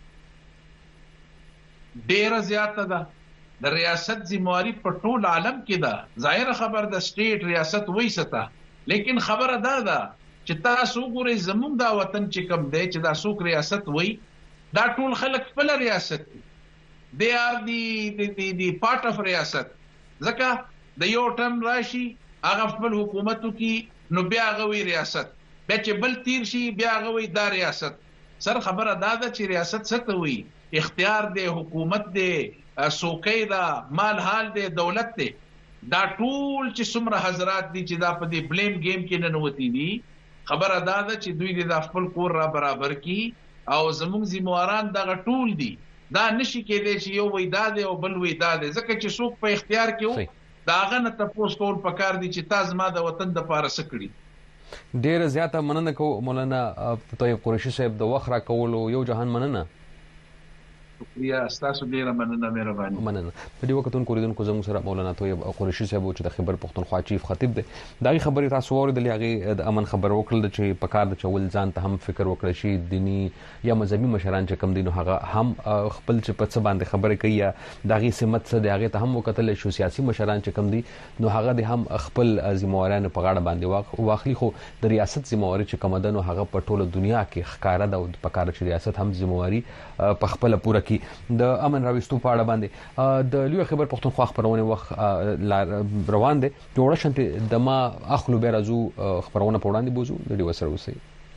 ډیره زیاته ده. د ریاست ذمہواری په ټول عالم کې ده. ظاهر خبر د سټیټ ریاست وای ستا، لیکن خبره دا ده چې تاسو ګورئ زموږ دا وطن چې کوم دی چې دا څوک ریاست وای دا ټول خلک خپل ریاست دي. they are the the the, the part of ریاست. ځکه د یو ټرم راشي هغه خپل حکومتو کې نو بیا غوي ریاست، بیا چې بل تیر شي بیا غوي دا ریاست. سر خبره دا ده چې ریاست څه ته وي؟ اختیار دی، حکومت دی، سوکې دا، مال حال دی، دولت دی. دا ټول چې څومره حضرات دي چې دا په دې بلیم گیم کې نه نوتی دي، خبره دا ده چې دوی د خپل کور را برابر کی او زموږ ذمہواران دغه ټول دي. دا نشي کېدای چې یو وای دا دی او بل وای دا دی، ځکه چې څوک په اختیار کې وو دا غنه تاسو کول پکار دي چې تاسو ما د وطن د پاره سکړي. ډیر زیاته مننه کو مولانا طیب قریشي صاحب د وخت را کولو یو جهان مننه. شکریہ تاسو ډیره مننه مهرباني. مننه. په دې وخت تون کوریدونکو زموږ سره مولانا طیب قریشي صاحب چې د خیبر پښتونخوا چیف خطیب دی. دا خبرې تاسو اوریدلې هغه د امن خبر وکړل چې په کار د چول ځان ته هم فکر وکړي شي دینی یا مذهبي مشران چې کم دي نو هغه هم خپل چې په څه باندې خبرې کوي یا دغه سمت څه دی هغه ته هم وکتل شو. سیاسي مشران چې کم دي نو هغه د هم خپل ذمہوارانو په غاړه باندې واخلي، خو د ریاست ذمہواری چې کوم ده نو هغه په ټوله دنیا کې ښکارا ده او په کار چې ریاست هم ذمہواری په خپل پوره کی. د امن راوستو په اړه باندې د لوی خبر پښتونخوا خبرونه وخت روان دي جوړه شنت د ما اخلو به راځو خبرونه په وړاندې بوزو د دې وسره وسی.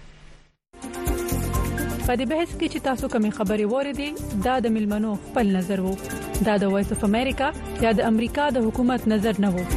په دې بحث کې چې تاسو کومې خبرې وریدي دا د ملمنو خپل نظر وو، دا د وایس اف امریکا یا د امریکا د حکومت نظر نه وو.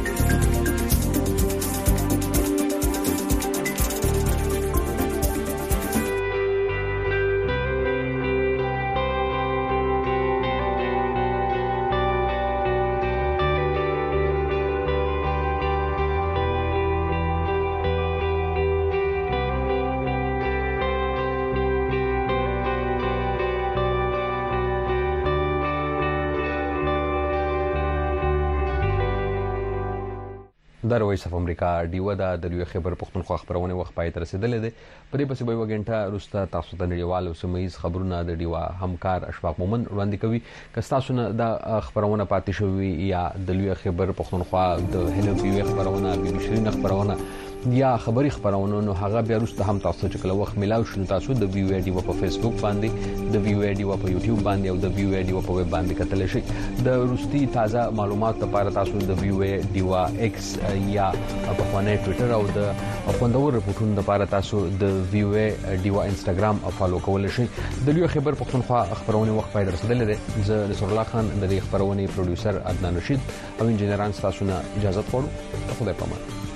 د وایس اف امریکا ډیو دا د لوی خبر پښتونخوا خبرونه وخت پای تر رسیدلې ده. په دې پسې به وګڼټه روستا تاسو ته نړیوال او سیمایي خبرونه د ډیو همکار اشفاق مومن وړاندې کوي. که تاسو نه د خبرونه پاتې شوي یا د لوی خبر پښتونخوا د هلو بي خبرونه بي شرین خبرونه یا خبري خبرونه نو هغه بیا روسته هم تاسو چې کله وخت ملاو شول تاسو د وی وی ډی په فیسبوک باندې، د وی وی ډی په یوټیوب باندې او د وی وی ډی په ویب باندې کتل شي. د روسي تازه معلومات لپاره تاسو د وی وی ډی ایکس یا په خوانه ټوئیټر او د خوندور رپورټونو لپاره تاسو د وی وی ډی انستګرام او فالو کول شي. د لوی خبر پښتونخوا خبرونه وخت پای درسدل دي. زه نصر الله خان د خبرونه پروډوسر عدنان رشید او انجنیران تاسو نه اجازه غواړم. خدای پامان.